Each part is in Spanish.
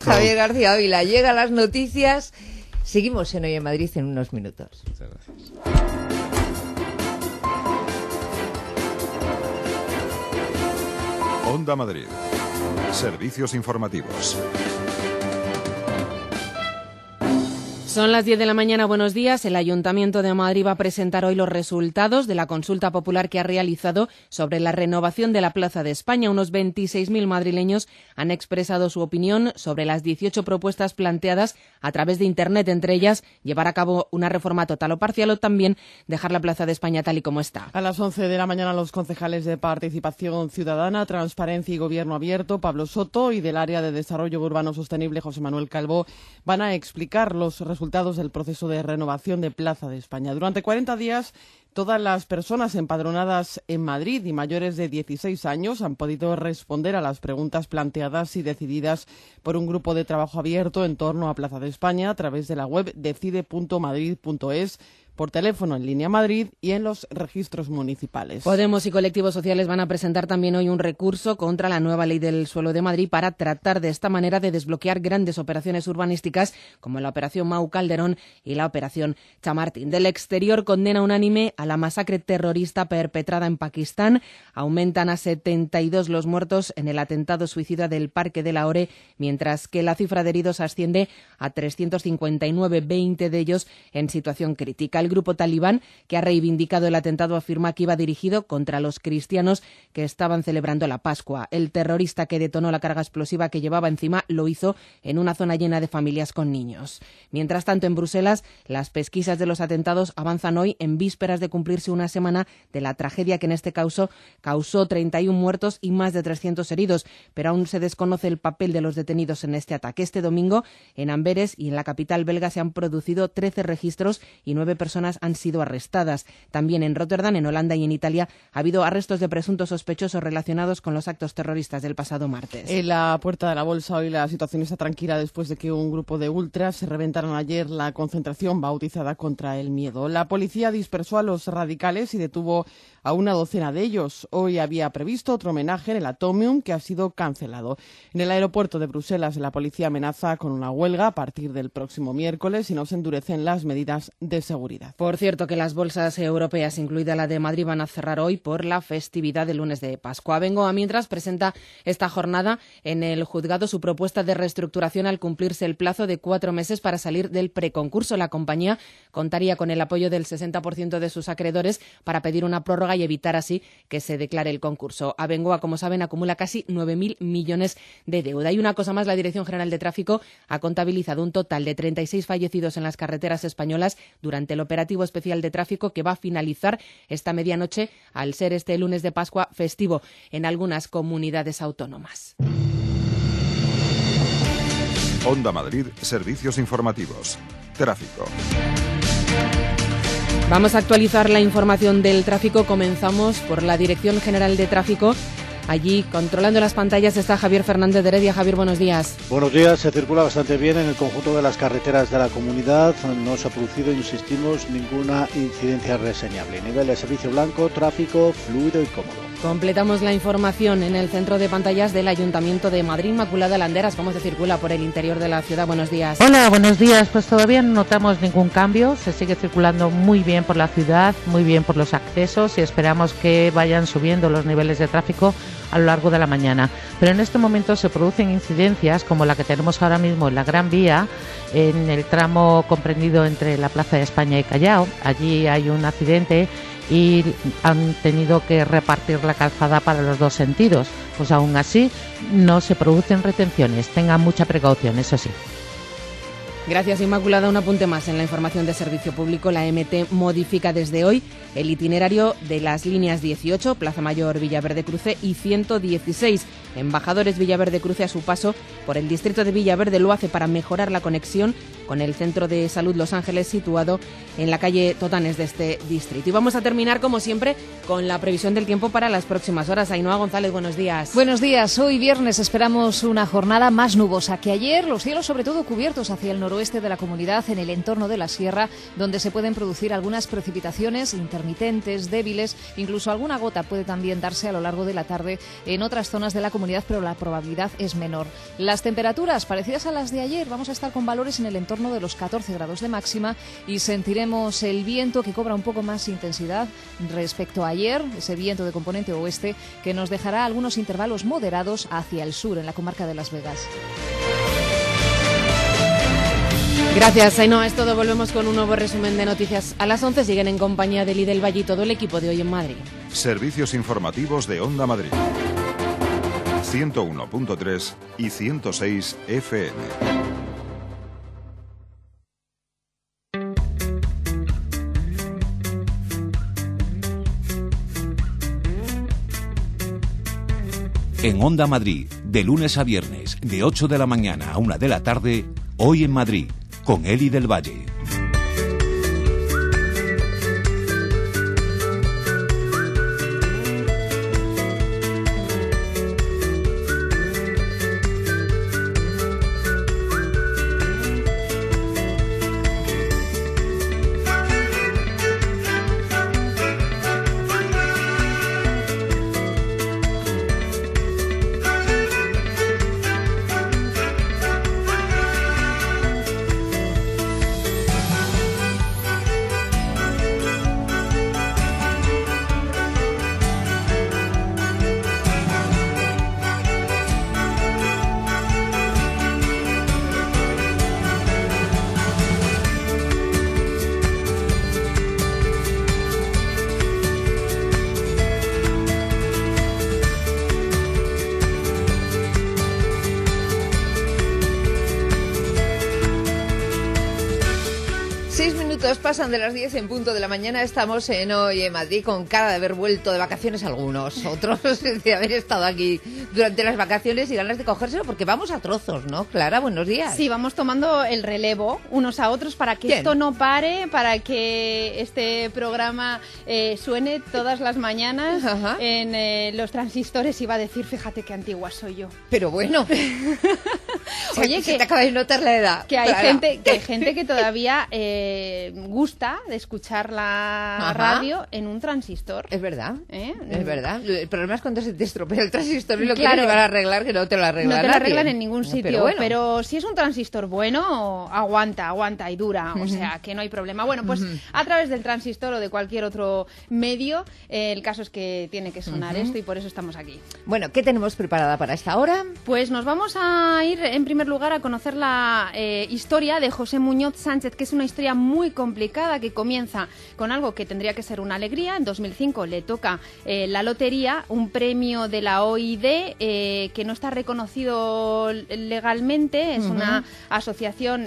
Javier García Ávila. Llega a las noticias. Seguimos en Hoy en Madrid en unos minutos. Muchas gracias. Onda Madrid. Servicios informativos. Son las 10 de la mañana, buenos días. El Ayuntamiento de Madrid va a presentar hoy los resultados de la consulta popular que ha realizado sobre la renovación de la Plaza de España. Unos 26.000 madrileños han expresado su opinión sobre las 18 propuestas planteadas a través de Internet, entre ellas llevar a cabo una reforma total o parcial o también dejar la Plaza de España tal y como está. A las 11 de la mañana los concejales de Participación Ciudadana, Transparencia y Gobierno Abierto, Pablo Soto, y del Área de Desarrollo Urbano Sostenible, José Manuel Calvo, van a explicar los resultados del proceso de renovación de Plaza de España. Durante 40 días, todas las personas empadronadas en Madrid y mayores de 16 años han podido responder a las preguntas planteadas y decididas por un grupo de trabajo abierto en torno a Plaza de España a través de la web decide.madrid.es, por teléfono en Línea Madrid y en los registros municipales. Podemos y colectivos sociales van a presentar también hoy un recurso contra la nueva ley del suelo de Madrid para tratar de esta manera de desbloquear grandes operaciones urbanísticas como la operación Mau Calderón y la operación Chamartín. Del exterior, condena unánime a la masacre terrorista perpetrada en Pakistán. Aumentan a 72 los muertos en el atentado suicida del Parque de Lahore, mientras que la cifra de heridos asciende a 359, 20 de ellos en situación crítica. El grupo talibán, que ha reivindicado el atentado, afirma que iba dirigido contra los cristianos que estaban celebrando la Pascua. El terrorista que detonó la carga explosiva que llevaba encima lo hizo en una zona llena de familias con niños. Mientras tanto, en Bruselas, las pesquisas de los atentados avanzan hoy en vísperas de cumplirse una semana de la tragedia que en este caso causó 31 muertos y más de 300 heridos, pero aún se desconoce el papel de los detenidos en este ataque. Este domingo, en Amberes y en la capital belga, se han producido 13 registros y 9 personas han sido arrestadas. También en Rotterdam, en Holanda y en Italia ha habido arrestos de presuntos sospechosos relacionados con los actos terroristas del pasado martes. En la Puerta de la Bolsa hoy la situación está tranquila después de que un grupo de ultras se reventaron ayer la concentración bautizada contra el miedo. La policía dispersó a los radicales y detuvo a una docena de ellos. Hoy había previsto otro homenaje en el Atomium que ha sido cancelado. En el aeropuerto de Bruselas la policía amenaza con una huelga a partir del próximo miércoles si no se endurecen las medidas de seguridad. Por cierto, que las bolsas europeas, incluida la de Madrid, van a cerrar hoy por la festividad del lunes de Pascua. Abengoa, mientras, presenta esta jornada en el juzgado su propuesta de reestructuración al cumplirse el plazo de 4 meses para salir del preconcurso. La compañía contaría con el apoyo del 60% de sus acreedores para pedir una prórroga y evitar así que se declare el concurso. Abengoa, como saben, acumula casi 9.000 millones de deuda. Y una cosa más, la Dirección General de Tráfico ha contabilizado un total de 36 fallecidos en las carreteras españolas durante el operativo especial de tráfico que va a finalizar esta medianoche al ser este lunes de Pascua festivo en algunas comunidades autónomas. Onda Madrid, servicios informativos. Tráfico. Vamos a actualizar la información del tráfico. Comenzamos por la Dirección General de Tráfico. Allí, controlando las pantallas, está Javier Fernández de Heredia. Javier, buenos días. Buenos días. Se circula bastante bien en el conjunto de las carreteras de la comunidad. No se ha producido, insistimos, ninguna incidencia reseñable. Nivel de servicio blanco, tráfico fluido y cómodo. Completamos la información en el centro de pantallas del Ayuntamiento de Madrid. Inmaculada Landeras, ¿cómo se circula por el interior de la ciudad? Buenos días. Hola, buenos días. Pues todavía no notamos ningún cambio. Se sigue circulando muy bien por la ciudad, muy bien por los accesos y esperamos que vayan subiendo los niveles de tráfico a lo largo de la mañana. Pero en este momento se producen incidencias como la que tenemos ahora mismo en la Gran Vía, en el tramo comprendido entre la Plaza de España y Callao. Allí hay un accidente y han tenido que repartir la calzada para los dos sentidos. Pues aún así no se producen retenciones. Tengan mucha precaución, eso sí. Gracias, Inmaculada. Un apunte más en la información de servicio público. La MT modifica desde hoy el itinerario de las líneas 18, Plaza Mayor Villaverde Cruce, y 116, Embajadores Villaverde Cruce, a su paso por el distrito de Villaverde. Lo hace para mejorar la conexión con el Centro de Salud Los Ángeles, situado en la calle Totanes de este distrito. Y vamos a terminar, como siempre, con la previsión del tiempo para las próximas horas. Ainhoa González, buenos días. Buenos días. Hoy viernes esperamos una jornada más nubosa que ayer. Los cielos sobre todo cubiertos hacia el noroeste noroeste de la comunidad, en el entorno de la sierra, donde se pueden producir algunas precipitaciones intermitentes, débiles, incluso alguna gota puede también darse a lo largo de la tarde en otras zonas de la comunidad, pero la probabilidad es menor. Las temperaturas parecidas a las de ayer, vamos a estar con valores en el entorno de los 14 grados de máxima y sentiremos el viento que cobra un poco más intensidad respecto a ayer, ese viento de componente oeste que nos dejará algunos intervalos moderados hacia el sur, en la comarca de Las Vegas. Gracias, Ainhoa. Es todo. Volvemos con un nuevo resumen de noticias a las 11. Siguen en compañía de Eli del Valle y todo el equipo de Hoy en Madrid. Servicios informativos de Onda Madrid. 101.3 y 106 FM. En Onda Madrid, de lunes a viernes, de 8 de la mañana a 1 de la tarde, Hoy en Madrid, con Eli del Valle. Pasan de las 10 en punto de la mañana. Estamos en Hoy en Madrid con cara de haber vuelto de vacaciones algunos, otros de haber estado aquí durante las vacaciones y ganas de cogérselo porque vamos a trozos, ¿no? Clara, buenos días. Sí, vamos tomando el relevo unos a otros para que esto no pare, para que este programa suene todas las mañanas en los transistores. Iba a decir, fíjate qué antigua soy yo. Pero bueno. Oye, que te acaba de notar la edad. Que hay gente que todavía gusta de escuchar la radio en un transistor. Es verdad, es verdad. El problema es cuando se te estropea el transistor y lo quieres llevar a arreglar, que no te lo arreglan. No te lo arreglan en ningún sitio, pero si es un transistor bueno, aguanta y dura, o sea, que no hay problema. Bueno, pues a través del transistor o de cualquier otro medio, el caso es que tiene que sonar esto y por eso estamos aquí. Bueno, ¿qué tenemos preparada para esta hora? Pues nos vamos a ir en primer lugar a conocer la historia de José Muñoz Sánchez, que es una historia muy complicada que comienza con algo que tendría que ser una alegría. En 2005 le toca la lotería, un premio de la OID que no está reconocido legalmente, es una asociación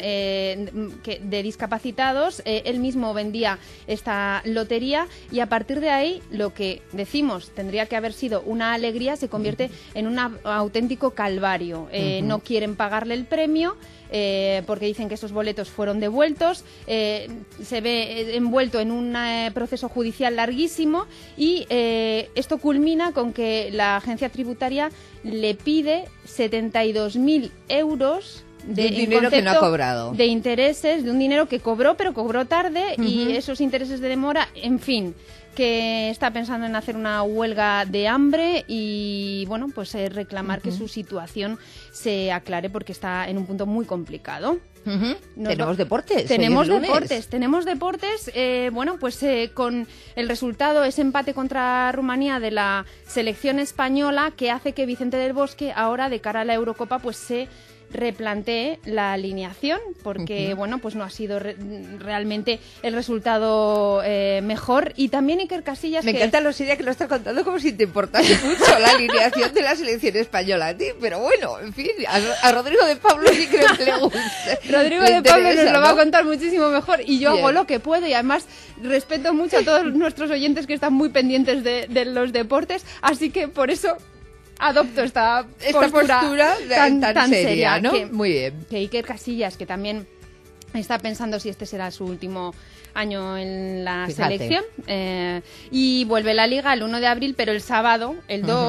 de discapacitados. Él mismo vendía esta lotería y a partir de ahí lo que decimos tendría que haber sido una alegría se convierte en un auténtico calvario. No quieren pagarle el premio. Porque dicen que esos boletos fueron devueltos, se ve envuelto en un proceso judicial larguísimo y esto culmina con que la agencia tributaria le pide 72.000 euros de un dinero que no ha cobrado, de intereses, de un dinero que cobró pero cobró tarde y esos intereses de demora, en fin, que está pensando en hacer una huelga de hambre y bueno, pues reclamar que su situación se aclare porque está en un punto muy complicado. Tenemos deportes. Tenemos deportes. Bueno, pues con el resultado, ese empate contra Rumanía de la selección española que hace que Vicente del Bosque ahora de cara a la Eurocopa pues se replantee la alineación porque bueno, pues no ha sido realmente el resultado mejor. Y también Iker Casillas, me encanta la idea que lo estás contando como si te importase mucho la alineación de la selección española a ti, pero bueno, en fin, a Rodrigo de Pablo sí creo que le gusta. Rodrigo de Pablo nos lo va a contar muchísimo mejor y yo hago lo que puedo y además respeto mucho a todos nuestros oyentes que están muy pendientes de los deportes, así que por eso adopto esta postura tan seria, ¿no? Muy bien. Que Iker Casillas, que también está pensando si este será su último año en la selección, y vuelve la Liga el 1 de abril, pero el sábado, el 2,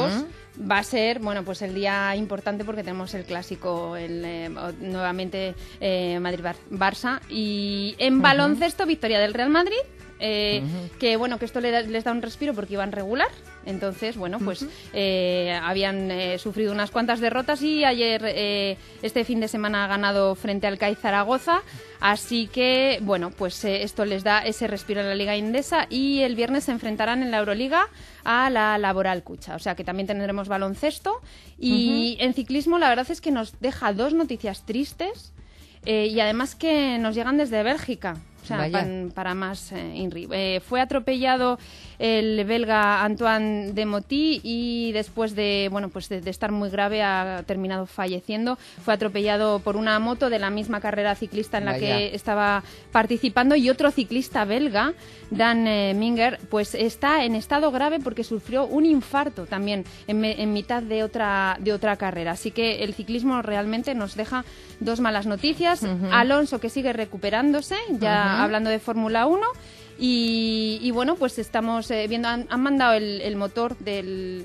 va a ser, bueno, pues el día importante porque tenemos el clásico nuevamente Madrid-Barça. Y en baloncesto, victoria del Real Madrid. Que bueno, que esto les da un respiro porque iban regular. Entonces, bueno, pues habían sufrido unas cuantas derrotas y ayer, este fin de semana, ha ganado frente al CAI Zaragoza. Así que, bueno, pues esto les da ese respiro en la Liga Endesa y el viernes se enfrentarán en la Euroliga a la Laboral Cucha. O sea que también tendremos baloncesto. Y en ciclismo la verdad es que nos deja dos noticias tristes y además que nos llegan desde Bélgica. O sea, para más INRI. Fue atropellado el belga Antoine Demoty y después de estar muy grave ha terminado falleciendo. Fue atropellado por una moto de la misma carrera ciclista en la que estaba participando, y otro ciclista belga, Dan Minger, pues está en estado grave porque sufrió un infarto también en mitad de otra carrera. Así que el ciclismo realmente nos deja dos malas noticias. Alonso, que sigue recuperándose, ya hablando de Fórmula 1, y bueno, pues estamos viendo, han mandado el motor del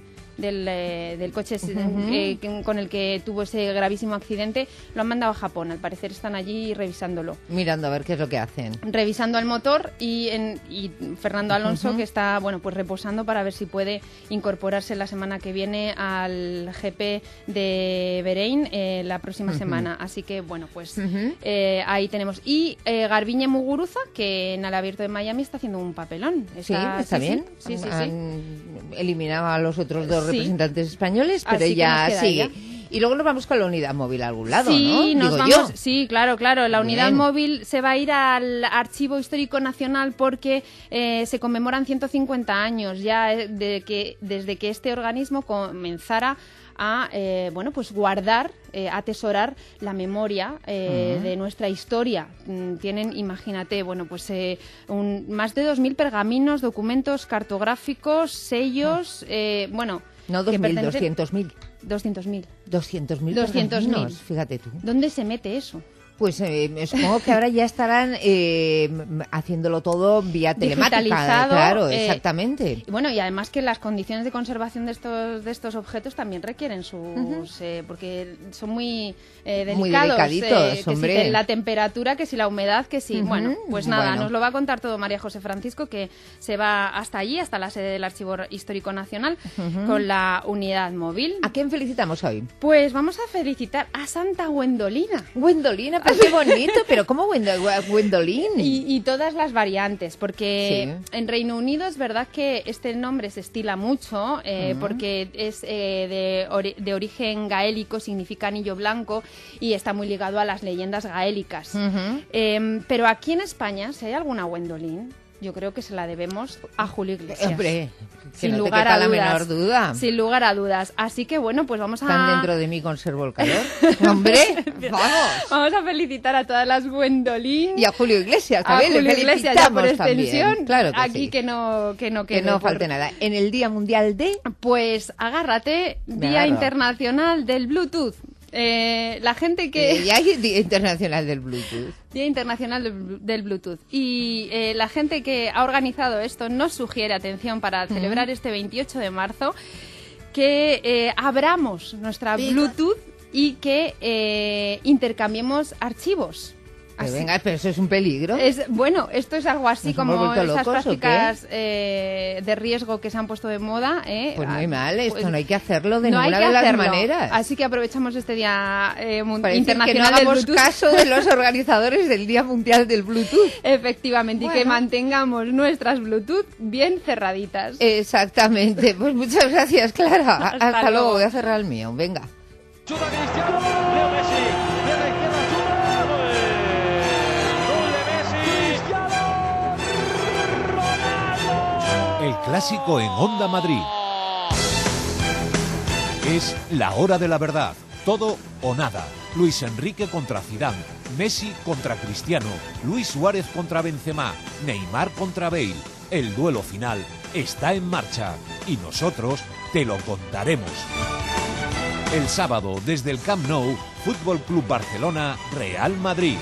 coche con el que tuvo ese gravísimo accidente, lo han mandado a Japón. Al parecer están allí revisándolo. Mirando a ver qué es lo que hacen. Revisando el motor y Fernando Alonso, que está, bueno, pues reposando para ver si puede incorporarse la semana que viene al GP de Bahrein la próxima semana. Así que, bueno, pues ahí tenemos. Y Garbiñe Muguruza, que en el Abierto de Miami está haciendo un papelón. Está bien. Sí. Eliminaba a los otros dos representantes españoles, pero ella sigue. Y luego nos vamos con la unidad móvil a algún lado, ¿no? Sí, claro. La unidad móvil se va a ir al Archivo Histórico Nacional porque se conmemoran 150 años ya desde que este organismo comenzara a pues guardar, atesorar la memoria de nuestra historia. Tienen, imagínate, pues más de 2.000 pergaminos, documentos cartográficos, sellos, No 2.000, 200.000. 200.000. 200.000, fíjate tú. ¿Dónde se mete eso? Pues supongo que ahora ya estarán haciéndolo todo vía telemática. Digitalizado, claro, exactamente. Bueno, y además que las condiciones de conservación de estos objetos también requieren sus... porque son muy delicados. Muy delicaditos, hombre. Que si la temperatura, que si la humedad, que si... Bueno, pues nada, nos lo va a contar todo María José Francisco, que se va hasta allí, hasta la sede del Archivo Histórico Nacional, con la unidad móvil. ¿A quién felicitamos hoy? Pues vamos a felicitar a Santa Gwendolina. Gwendolina, pero qué bonito, pero ¿cómo Gwendolyn? Y todas las variantes, porque en Reino Unido es verdad que este nombre se estila mucho, porque es de origen gaélico, significa anillo blanco, y está muy ligado a las leyendas gaélicas. Pero aquí en España, si hay alguna Gwendolyn, yo creo que se la debemos a Julio Iglesias. Hombre, sin lugar a dudas. La menor duda. Sin lugar a dudas. Así que bueno, pues vamos a... Tan dentro de mí conservo el calor. ¡Hombre! ¡Vamos! Vamos a felicitar a todas las Gwendolyn. Y a Julio Iglesias también. A Julio Iglesias, ya por extensión. También. Claro que aquí sí. Que no falte nada. En el Día Mundial de... Pues agárrate, Día Internacional del Bluetooth. La gente que... Ya hay Día Internacional del Bluetooth. Día Internacional del Bluetooth. Y la gente que ha organizado esto nos sugiere, atención, para celebrar este 28 de marzo, que abramos nuestra Bluetooth y que intercambiemos archivos. Pero venga, pero eso es un peligro. Bueno, esto es algo así como esas locos, prácticas de riesgo que se han puesto de moda. Pues muy mal, esto no hay que hacerlo de no ninguna de las maneras. Así que aprovechamos este Día Internacional que no hagamos caso de los organizadores del Día Mundial del Bluetooth. Efectivamente, bueno. Y que mantengamos nuestras Bluetooth bien cerraditas. Exactamente, pues muchas gracias, Clara. Hasta luego, voy a cerrar el mío, venga. Chuta Cristiano, Leo Messi, de la izquierda chuta. El clásico en Onda Madrid. Es la hora de la verdad. Todo o nada. Luis Enrique contra Zidane, Messi contra Cristiano, Luis Suárez contra Benzema, Neymar contra Bale. El duelo final está en marcha y nosotros te lo contaremos. El sábado desde el Camp Nou, Fútbol Club Barcelona, Real Madrid.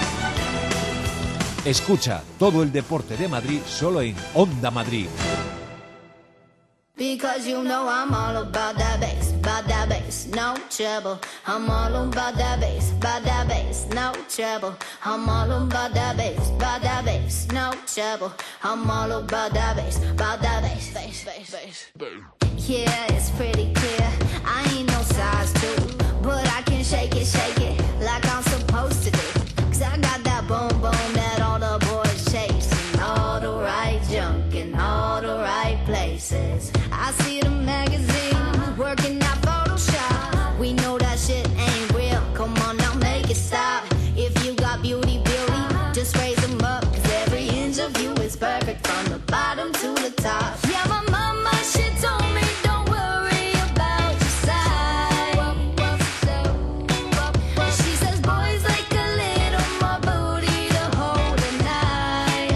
Escucha todo el deporte de Madrid solo en Onda Madrid. Because you know I'm all about that bass. about that bass, no trouble. I'm all about that bass, no trouble. I'm all about that bass, no trouble. I'm all about that bass, bass. Yeah, it's pretty clear. I ain't no size 2, but I can shake it like I'm supposed to do. 'Cause I got that boom boom that all the boys chase, and all the right junk in all the right places. I see the magazines working out Photoshop. We know that shit ain't real. Come on now, make it stop. If you got beauty, just raise them up. 'Cause every inch of you is perfect from the bottom to the top. Yeah, my mama, she told me don't worry about your size. She says boys like a little more booty to hold at night.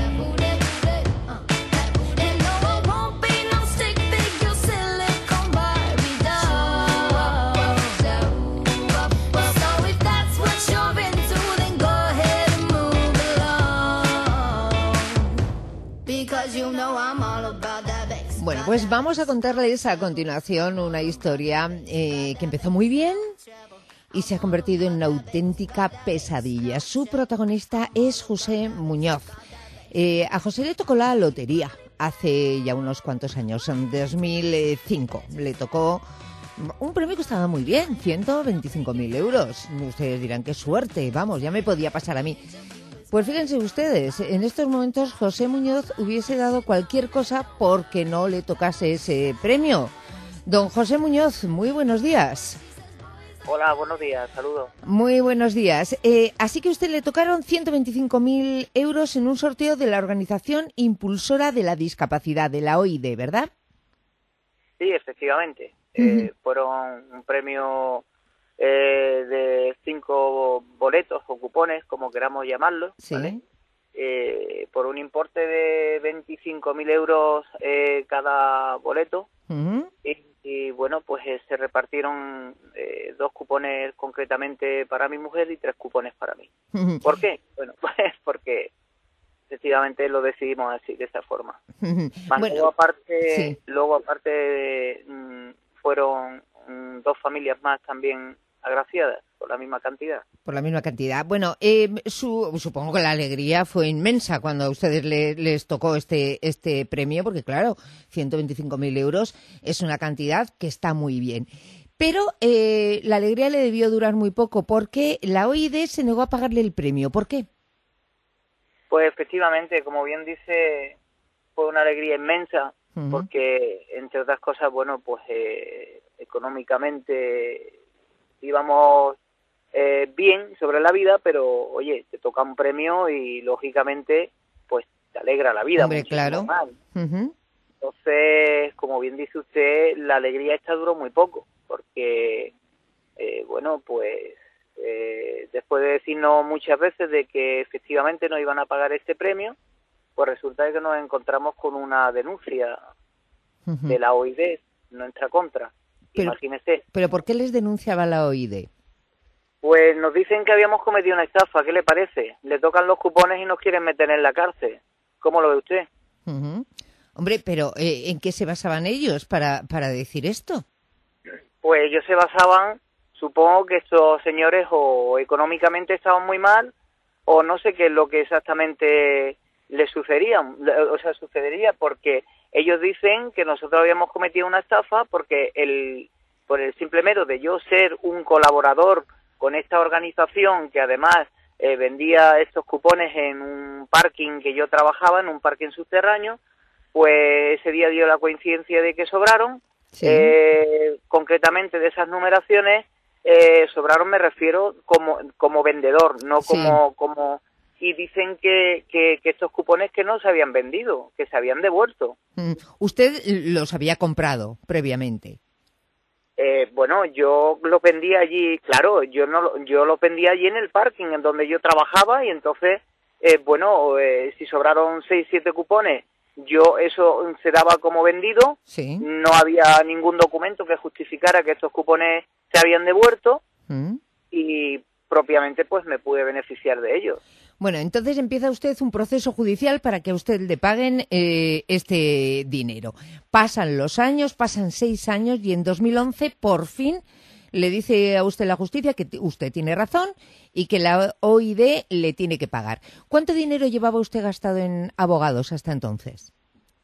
And no, it won't be no stick figure silicone Barbie doll. So if that's what you're into, then go ahead and move along. Because you know I'm all about that bass. Bueno, pues vamos a contarles a continuación una historia que empezó muy bien y se ha convertido en una auténtica pesadilla. Su protagonista es José Muñoz. A José le tocó la lotería hace ya unos cuantos años, en 2005. Le tocó un premio que estaba muy bien, 125.000 euros. Ustedes dirán, qué suerte, vamos, ya me podía pasar a mí. Pues fíjense ustedes, en estos momentos José Muñoz hubiese dado cualquier cosa porque no le tocase ese premio. Don José Muñoz, muy buenos días. Hola, buenos días, saludos. Muy buenos días. Así que a usted le tocaron 125.000 euros en un sorteo de la Organización Impulsora de la Discapacidad, de la OID, ¿verdad? Sí, efectivamente. Fueron un premio de 5 boletos o cupones, como queramos llamarlo, Sí. ¿vale? Por un importe de 25.000 euros cada boleto. Y bueno, pues se repartieron 2 cupones concretamente para mi mujer y 3 cupones para mí. ¿Por qué? Bueno, pues porque efectivamente lo decidimos así, de esa forma. Más Bueno, luego aparte fueron 2 familias más también agraciadas por la misma cantidad. Por la misma cantidad. Bueno, supongo que la alegría fue inmensa cuando a ustedes les tocó este premio, porque claro, 125.000 euros es una cantidad que está muy bien. Pero la alegría le debió durar muy poco, porque la OID se negó a pagarle el premio. ¿Por qué? Pues efectivamente, como bien dice, fue una alegría inmensa, porque entre otras cosas, bueno, pues económicamente íbamos bien sobre la vida, pero oye, te toca un premio y lógicamente pues te alegra la vida. Hombre, claro. Más. Entonces, como bien dice usted, la alegría esta duró muy poco, porque bueno, pues después de decirnos muchas veces de que efectivamente no iban a pagar este premio, pues resulta que nos encontramos con una denuncia de la OID en nuestra contra. Imagínese. ¿Pero por qué les denunciaba la OID? Pues nos dicen que habíamos cometido una estafa, ¿qué le parece? Le tocan los cupones y nos quieren meter en la cárcel. ¿Cómo lo ve usted? Hombre, pero ¿en qué se basaban ellos para decir esto? Pues ellos se basaban, supongo que estos señores o económicamente estaban muy mal, o no sé qué es lo que exactamente les sucedería, porque ellos dicen que nosotros habíamos cometido una estafa porque por el simple mero de yo ser un colaborador con esta organización que además vendía estos cupones en un parking que yo trabajaba, en un parking subterráneo, pues ese día dio la coincidencia de que sobraron. Sí. Concretamente de esas numeraciones, sobraron, me refiero como vendedor, no como y dicen que estos cupones que no se habían vendido, que se habían devuelto. ¿Usted los había comprado previamente? Bueno, yo los vendía allí, claro, yo los vendía allí en el parking en donde yo trabajaba y entonces, si sobraron 6, 7 cupones, yo eso se daba como vendido, Sí. no había ningún documento que justificara que estos cupones se habían devuelto y propiamente pues me pude beneficiar de ellos. Bueno, entonces empieza usted un proceso judicial para que a usted le paguen este dinero. Pasan los años, pasan 6 años y en 2011 por fin le dice a usted la justicia que usted tiene razón y que la OID le tiene que pagar. ¿Cuánto dinero llevaba usted gastado en abogados hasta entonces?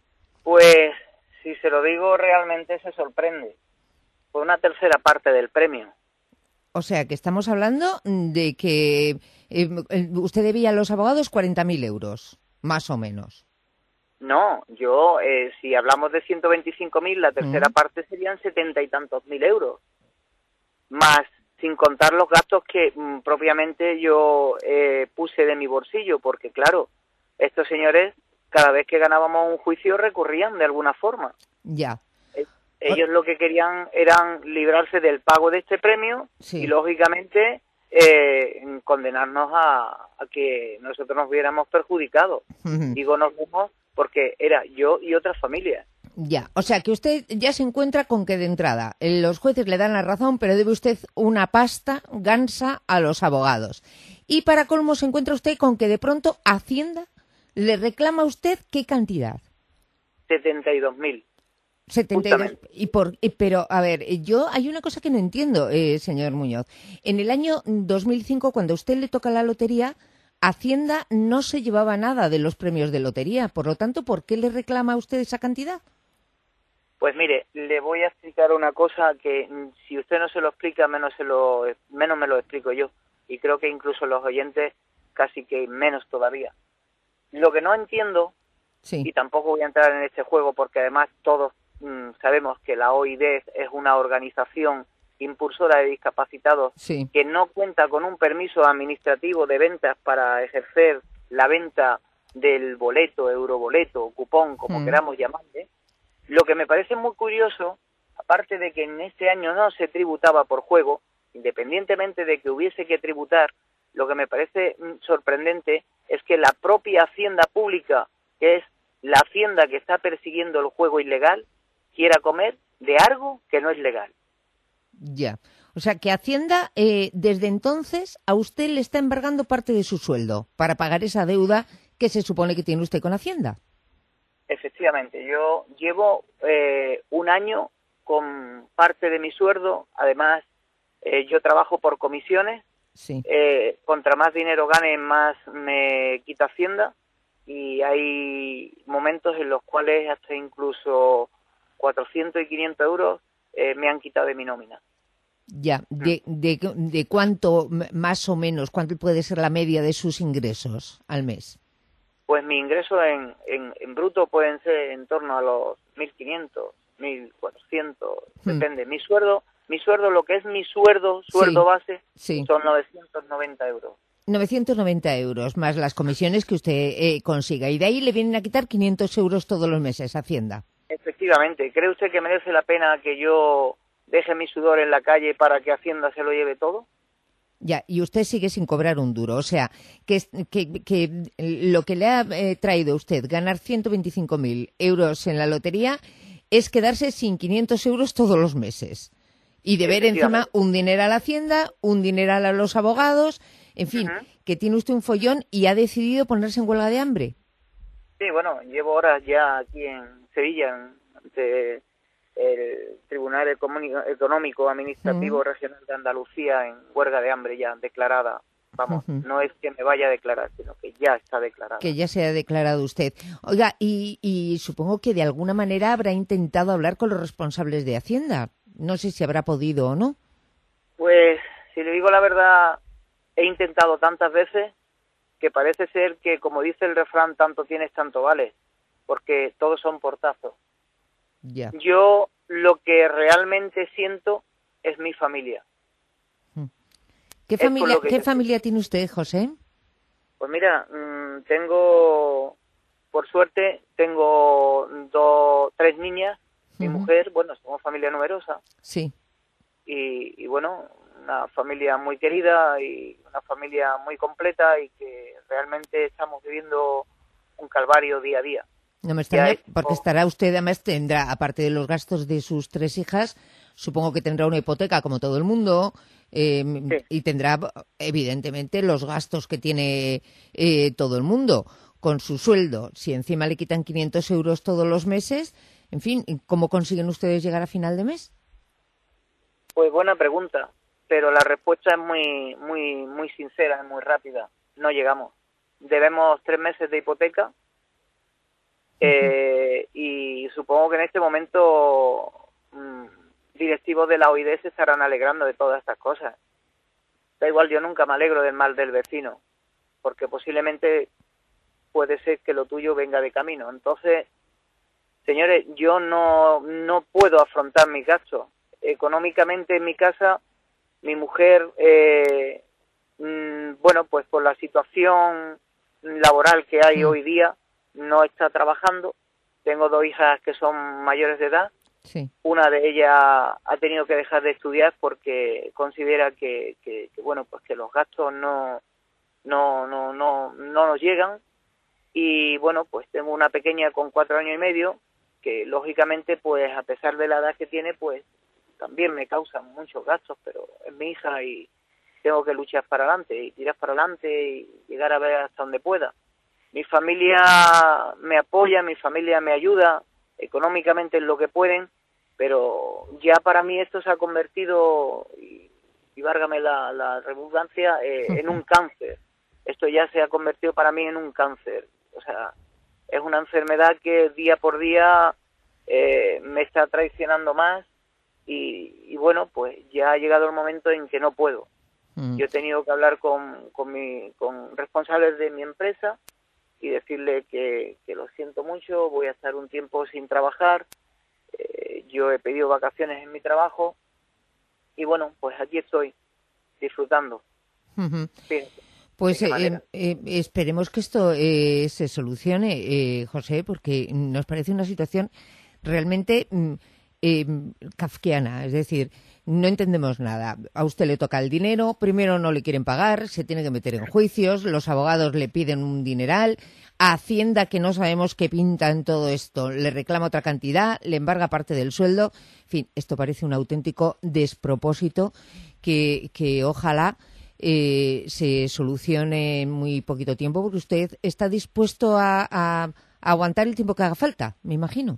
Pues, si se lo digo, realmente se sorprende. Fue una tercera parte del premio. O sea, que estamos hablando de que usted debía a los abogados 40.000 euros, más o menos. No, yo, si hablamos de 125.000, la tercera parte serían 70 y tantos mil euros. Más, sin contar los gastos que propiamente yo puse de mi bolsillo, porque claro, estos señores, cada vez que ganábamos un juicio, recurrían de alguna forma. Ya. Ellos lo que querían eran librarse del pago de este premio y, lógicamente, condenarnos a que nosotros nos viéramos perjudicados. Digo nos vimos porque era yo y otras familias. Ya, o sea que usted ya se encuentra con que de entrada los jueces le dan la razón, pero debe usted una pasta gansa a los abogados. Y para colmo se encuentra usted con que de pronto Hacienda le reclama a usted ¿qué cantidad? 72.000. 72. Pero, a ver, hay una cosa que no entiendo, señor Muñoz. En el año 2005, cuando a usted le toca la lotería, Hacienda no se llevaba nada de los premios de lotería. Por lo tanto, ¿por qué le reclama a usted esa cantidad? Pues mire, le voy a explicar una cosa que si usted no se lo explica, menos me lo explico yo. Y creo que incluso los oyentes casi que menos todavía. Lo que no entiendo, y tampoco voy a entrar en este juego porque además todos sabemos que la OID es una organización impulsora de discapacitados que no cuenta con un permiso administrativo de ventas para ejercer la venta del boleto, euroboleto, cupón, como queramos llamarle. Lo que me parece muy curioso, aparte de que en este año no se tributaba por juego, independientemente de que hubiese que tributar, lo que me parece sorprendente es que la propia Hacienda Pública, que es la Hacienda que está persiguiendo el juego ilegal, quiera comer de algo que no es legal. Ya. O sea, que Hacienda, desde entonces, a usted le está embargando parte de su sueldo para pagar esa deuda que se supone que tiene usted con Hacienda. Efectivamente. Yo llevo un año con parte de mi sueldo. Además, yo trabajo por comisiones. Contra más dinero gane, más me quita Hacienda. Y hay momentos en los cuales hasta incluso 400 y 500 euros me han quitado de mi nómina. Ya, ¿de cuánto más o menos, cuánto puede ser la media de sus ingresos al mes? Pues mi ingreso en bruto pueden ser en torno a los 1.500, 1.400, depende. Mi sueldo, lo que es mi sueldo base, son 990 euros. 990 euros, más las comisiones que usted consiga. Y de ahí le vienen a quitar 500 euros todos los meses, Hacienda. Efectivamente. ¿Cree usted que merece la pena que yo deje mi sudor en la calle para que Hacienda se lo lleve todo? Ya, y usted sigue sin cobrar un duro. O sea, que lo que le ha traído a usted ganar 125.000 euros en la lotería es quedarse sin 500 euros todos los meses. Y deber encima un dinero a la Hacienda, un dinero a los abogados, en fin, que tiene usted un follón y ha decidido ponerse en huelga de hambre. Sí, bueno, llevo horas ya aquí en Sevilla, ante el Tribunal Económico Administrativo Regional de Andalucía, en huelga de hambre ya declarada. Vamos, no es que me vaya a declarar, sino que ya está declarada. Que ya se ha declarado usted. Oiga, y supongo que de alguna manera habrá intentado hablar con los responsables de Hacienda. No sé si habrá podido o no. Pues, si le digo la verdad, he intentado tantas veces que parece ser que, como dice el refrán, tanto tienes, tanto vales, porque todos son portazos. Ya. Yo lo que realmente siento es mi familia. ¿Qué familia tiene usted, José? Pues mira, por suerte, tengo 3 niñas, mi mujer, bueno, somos familia numerosa. Sí. Y bueno, una familia muy querida y una familia muy completa y que realmente estamos viviendo un calvario día a día. No me extraña, porque estará usted, además tendrá, aparte de los gastos de sus 3 hijas, supongo que tendrá una hipoteca como todo el mundo, y tendrá, evidentemente, los gastos que tiene todo el mundo con su sueldo. Si encima le quitan 500 euros todos los meses, en fin, ¿cómo consiguen ustedes llegar a final de mes? Pues buena pregunta, pero la respuesta es muy sincera, muy rápida. No llegamos. Debemos 3 meses de hipoteca y supongo que en este momento directivos de la OID se estarán alegrando de todas estas cosas. Da igual, yo nunca me alegro del mal del vecino, porque posiblemente puede ser que lo tuyo venga de camino. Entonces, señores, yo no puedo afrontar mis gastos. Económicamente en mi casa, mi mujer, bueno, pues por la situación laboral que hay hoy día, no está trabajando. Tengo 2 hijas que son mayores de edad. Sí. Una de ellas ha tenido que dejar de estudiar porque considera que bueno, pues que los gastos no nos llegan. Y bueno, pues tengo una pequeña con 4 años y medio que lógicamente, pues a pesar de la edad que tiene, pues también me causan muchos gastos, pero es mi hija y tengo que luchar para adelante y tirar para adelante y llegar a ver hasta donde pueda. Mi familia me apoya, mi familia me ayuda económicamente en lo que pueden, pero ya para mí esto se ha convertido, y válgame la redundancia, en un cáncer. Esto ya se ha convertido para mí en un cáncer. O sea, es una enfermedad que día por día me está traicionando más y bueno, pues ya ha llegado el momento en que no puedo. Yo he tenido que hablar con responsables de mi empresa y decirle que lo siento mucho, voy a estar un tiempo sin trabajar, yo he pedido vacaciones en mi trabajo y bueno, pues aquí estoy disfrutando. Pues esperemos que esto se solucione, José, porque nos parece una situación realmente kafkiana, es decir, no entendemos nada. A usted le toca el dinero, primero no le quieren pagar, se tiene que meter en juicios, los abogados le piden un dineral, a Hacienda, que no sabemos qué pinta en todo esto, le reclama otra cantidad, le embarga parte del sueldo. En fin, esto parece un auténtico despropósito que ojalá se solucione en muy poquito tiempo, porque usted está dispuesto a aguantar el tiempo que haga falta, me imagino.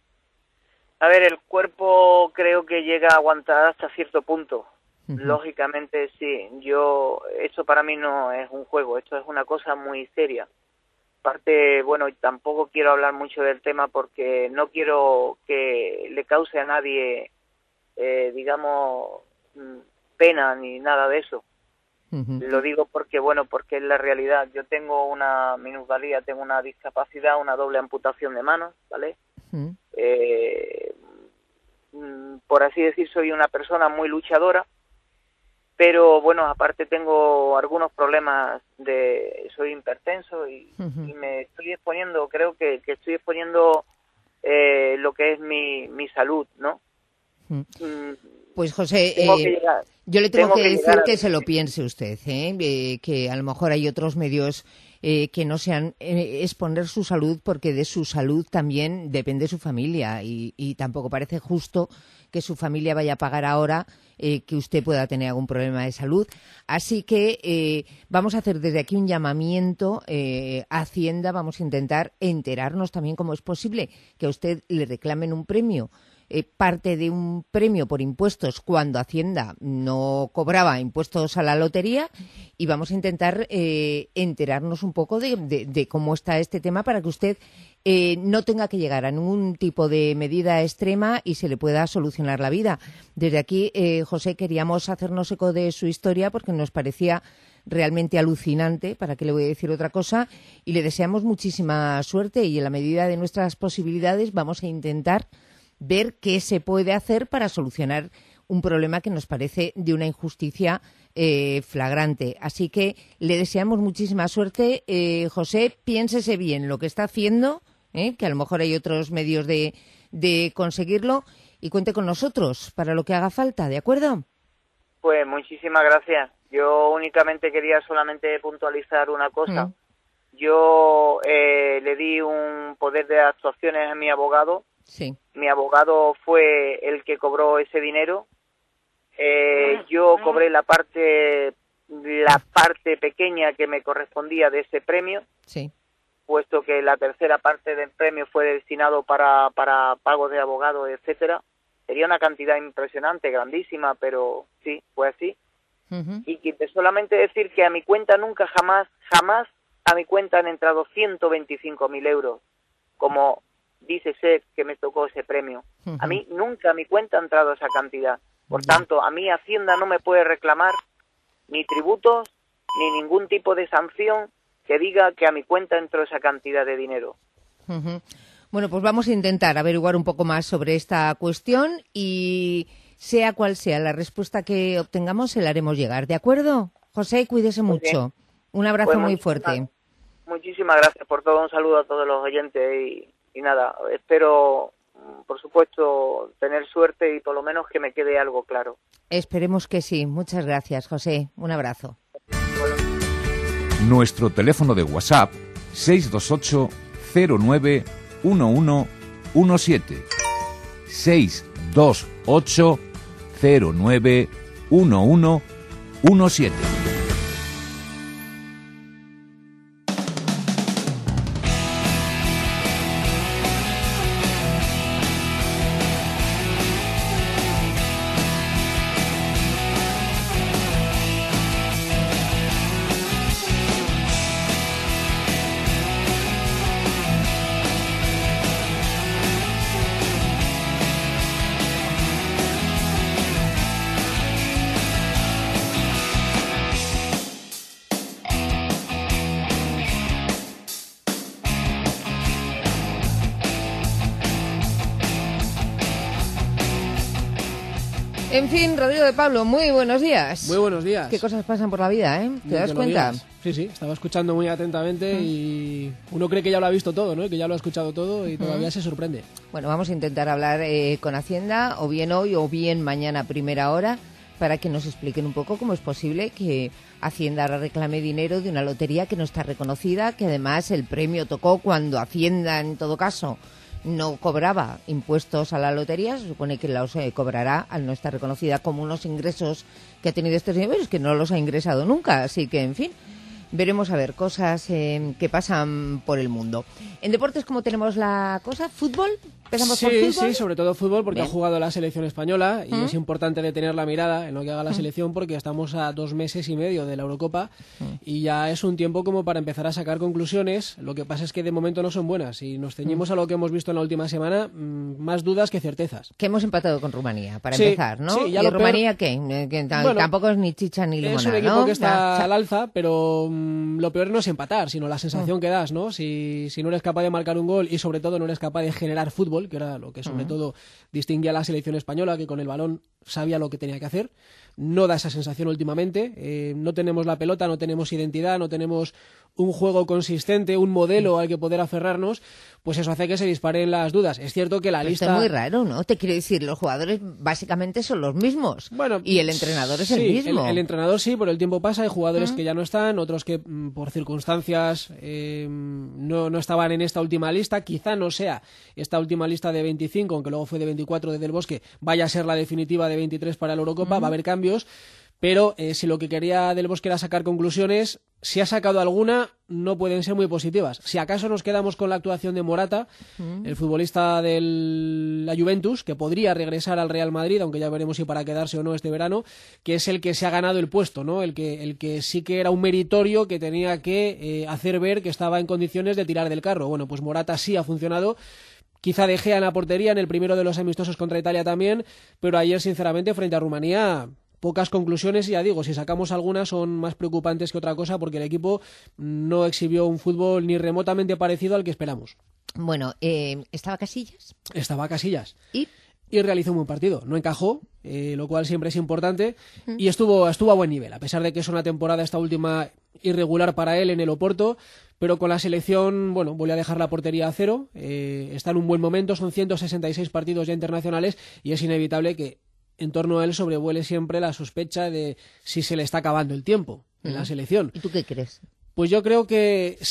A ver, el cuerpo creo que llega a aguantar hasta cierto punto. Lógicamente sí. Esto para mí no es un juego, esto es una cosa muy seria. Aparte, bueno, tampoco quiero hablar mucho del tema porque no quiero que le cause a nadie, digamos, pena ni nada de eso. Lo digo porque, bueno, porque es la realidad. Yo tengo una minusvalía, tengo una discapacidad, una doble amputación de manos, ¿vale? Por así decir, soy una persona muy luchadora, pero bueno, aparte tengo algunos problemas soy hipertenso y me estoy exponiendo, creo que estoy exponiendo lo que es mi salud, ¿no? Pues José, yo le tengo que decir que se lo piense usted, que a lo mejor hay otros medios que no sean exponer su salud, porque de su salud también depende su familia y tampoco parece justo que su familia vaya a pagar ahora que usted pueda tener algún problema de salud. Así que vamos a hacer desde aquí un llamamiento a Hacienda, vamos a intentar enterarnos también cómo es posible que a usted le reclamen un premio, parte de un premio por impuestos cuando Hacienda no cobraba impuestos a la lotería, y vamos a intentar enterarnos un poco de cómo está este tema para que usted no tenga que llegar a ningún tipo de medida extrema y se le pueda solucionar la vida. Desde aquí, José, queríamos hacernos eco de su historia porque nos parecía realmente alucinante, para qué le voy a decir otra cosa, y le deseamos muchísima suerte y en la medida de nuestras posibilidades vamos a intentar ver qué se puede hacer para solucionar un problema que nos parece de una injusticia flagrante. Así que le deseamos muchísima suerte. José, piénsese bien lo que está haciendo, que a lo mejor hay otros medios de conseguirlo, y cuente con nosotros para lo que haga falta, ¿de acuerdo? Pues muchísimas gracias. Yo únicamente quería solamente puntualizar una cosa. Yo le di un poder de actuaciones a mi abogado. Sí. Mi abogado fue el que cobró ese dinero. Yo cobré la parte pequeña que me correspondía de ese premio, sí, puesto que la tercera parte del premio fue destinado para pagos de abogados, etcétera. Sería una cantidad impresionante, grandísima, pero sí, fue así. Y que solamente decir que a mi cuenta nunca, jamás a mi cuenta han entrado 125.000 euros, como dice Seth que me tocó ese premio. A mí nunca a mi cuenta ha entrado esa cantidad. Por tanto, a mí Hacienda no me puede reclamar ni tributos ni ningún tipo de sanción que diga que a mi cuenta entró esa cantidad de dinero. Bueno, pues vamos a intentar averiguar un poco más sobre esta cuestión y sea cual sea la respuesta que obtengamos, se la haremos llegar. ¿De acuerdo? José, cuídese mucho. Un abrazo Pues muy fuerte. Muchísimas gracias por todo. Un saludo a todos los oyentes y nada, espero, por supuesto, tener suerte y por lo menos que me quede algo claro. Esperemos que sí. Muchas gracias, José. Un abrazo. Nuestro teléfono de WhatsApp 628 09 1117 628 09 1117. En fin, Rodrigo de Pablo, muy buenos días. Muy buenos días. Qué cosas pasan por la vida, ¿eh? ¿Te das cuenta? Sí, sí, estaba escuchando muy atentamente y uno cree que ya lo ha visto todo, ¿no? Que ya lo ha escuchado todo y todavía se sorprende. Bueno, vamos a intentar hablar con Hacienda, o bien hoy o bien mañana a primera hora, para que nos expliquen un poco cómo es posible que Hacienda ahora reclame dinero de una lotería que no está reconocida, que además el premio tocó cuando Hacienda, en todo caso, no cobraba impuestos a la lotería. Se supone que los cobrará al no estar reconocida como unos ingresos que ha tenido estos niveles, que no los ha ingresado nunca. Así que, en fin, veremos a ver cosas que pasan por el mundo. En deportes, ¿cómo tenemos la cosa? ¿Fútbol? ¿Empezamos por fútbol? Sí, sobre todo fútbol, porque Bien. ha jugado la selección española y es importante detener la mirada en lo que haga la selección, porque estamos a 2 meses y medio de la Eurocopa y ya es un tiempo como para empezar a sacar conclusiones. Lo que pasa es que de momento no son buenas. Si nos ceñimos a lo que hemos visto en la última semana, más dudas que certezas. Que hemos empatado con Rumanía, para Sí, empezar, ¿no? sí, ya ¿Y lo Rumanía peor- qué? Que Bueno, tampoco es ni chicha ni limonada, Es un equipo ¿no? que está Ya, al alza, pero lo peor no es empatar, sino la sensación que das, ¿no? Si no eres capaz de marcar un gol y sobre todo no eres capaz de generar fútbol, que era lo que sobre todo distinguía a la selección española, que con el balón sabía lo que tenía que hacer, no da esa sensación últimamente. No tenemos la pelota, no tenemos identidad, no tenemos un juego consistente, un modelo al que poder aferrarnos, pues eso hace que se disparen las dudas. Es cierto que la Pero lista... esto es muy raro, ¿no? Te quiero decir, los jugadores básicamente son los mismos. Bueno, y el entrenador es sí, el mismo. El entrenador sí, pero el tiempo pasa, hay jugadores que ya no están, otros que por circunstancias no estaban en esta última lista. Quizá no sea esta última lista de 25, aunque luego fue de 24 de Del Bosque, vaya a ser la definitiva de 23 para la Eurocopa, va a haber cambios. Pero si lo que quería Del Bosque era sacar conclusiones, si ha sacado alguna, no pueden ser muy positivas. Si acaso nos quedamos con la actuación de Morata, el futbolista de la Juventus, que podría regresar al Real Madrid, aunque ya veremos si para quedarse o no este verano, que es el que se ha ganado el puesto, ¿no? El que sí que era un meritorio, que tenía que hacer ver que estaba en condiciones de tirar del carro. Bueno, pues Morata sí ha funcionado. Quizá De Gea en la portería, en el primero de los amistosos contra Italia también, pero ayer, sinceramente, frente a Rumanía, pocas conclusiones, y ya digo, si sacamos algunas son más preocupantes que otra cosa, porque el equipo no exhibió un fútbol ni remotamente parecido al que esperamos. Bueno, ¿estaba Casillas? Estaba Casillas. ¿Y? Y realizó un buen partido. No encajó, lo cual siempre es importante, y estuvo a buen nivel, a pesar de que es una temporada esta última irregular para él en el Oporto, pero con la selección, bueno, volvió a dejar la portería a cero, está en un buen momento, son 166 partidos ya internacionales, y es inevitable que en torno a él sobrevuele siempre la sospecha de si se le está acabando el tiempo en la selección. ¿Y tú qué crees? Pues yo creo que sí,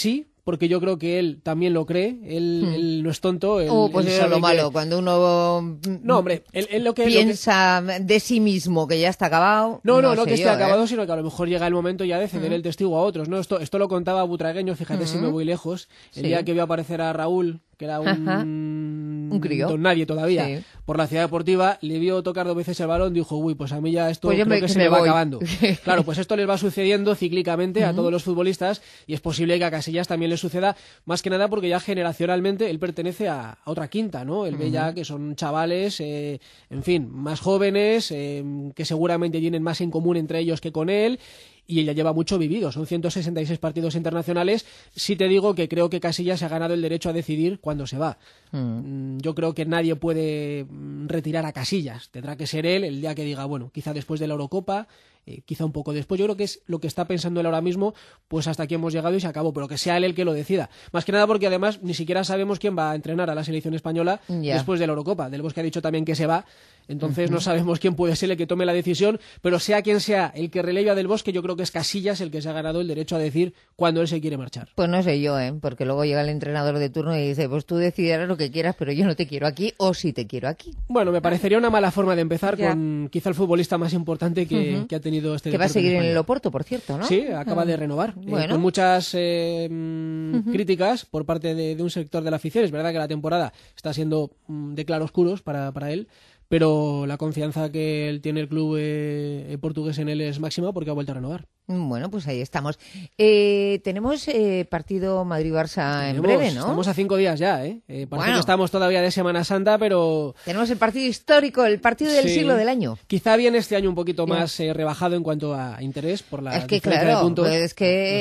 porque yo creo que él también lo cree, él no es tonto. Pues eso es lo malo, cuando uno él lo que piensa de sí mismo que ya está acabado. No que esté acabado, sino que a lo mejor llega el momento ya de ceder el testigo a otros, ¿no? Esto lo contaba Butragueño, fíjate si me voy lejos, el día que vio aparecer a Raúl, que era un crío, don nadie todavía, por la Ciudad Deportiva, le vio tocar 2 veces el balón, dijo, uy, pues a mí ya esto creo que se me va acabando. Claro, pues esto les va sucediendo cíclicamente a todos los futbolistas, y es posible que a Casillas también le suceda, más que nada porque ya generacionalmente él pertenece a otra quinta, ¿no? Él ve ya que son chavales, en fin, más jóvenes, que seguramente tienen más en común entre ellos que con él, y ella lleva mucho vivido, son 166 partidos internacionales. Sí te digo que creo que Casillas se ha ganado el derecho a decidir cuándo se va. Yo creo que nadie puede retirar a Casillas, tendrá que ser él el día que diga, bueno, quizá después de la Eurocopa, quizá un poco después. Yo creo que es lo que está pensando él ahora mismo, pues hasta aquí hemos llegado y se acabó, pero que sea él el que lo decida. Más que nada porque además ni siquiera sabemos quién va a entrenar a la selección española después de la Eurocopa. Del Bosque ha dicho también que se va, entonces no sabemos quién puede ser el que tome la decisión, pero sea quien sea el que releve a Del Bosque, yo creo que es Casillas el que se ha ganado el derecho a decir cuándo él se quiere marchar. Pues no sé yo, porque luego llega el entrenador de turno y dice, pues tú decidirás lo que quieras, pero yo no te quiero aquí, o sí te quiero aquí. Bueno, me parecería una mala forma de empezar con quizá el futbolista más importante que ha tenido este deporte. Que va a seguir en el Oporto, por cierto, ¿no? Sí, acaba de renovar, con muchas críticas por parte de un sector de la afición. Es verdad que la temporada está siendo de claroscuros para él, pero la confianza que él tiene el club portugués en él es máxima porque ha vuelto a renovar. Bueno, pues ahí estamos. Tenemos partido Madrid-Barça en breve, ¿no? Estamos a 5 días ya, Parece que estamos todavía de Semana Santa, pero... Tenemos el partido histórico, el partido del siglo del año. Quizá viene este año un poquito más rebajado en cuanto a interés por la diferencia de puntos. Es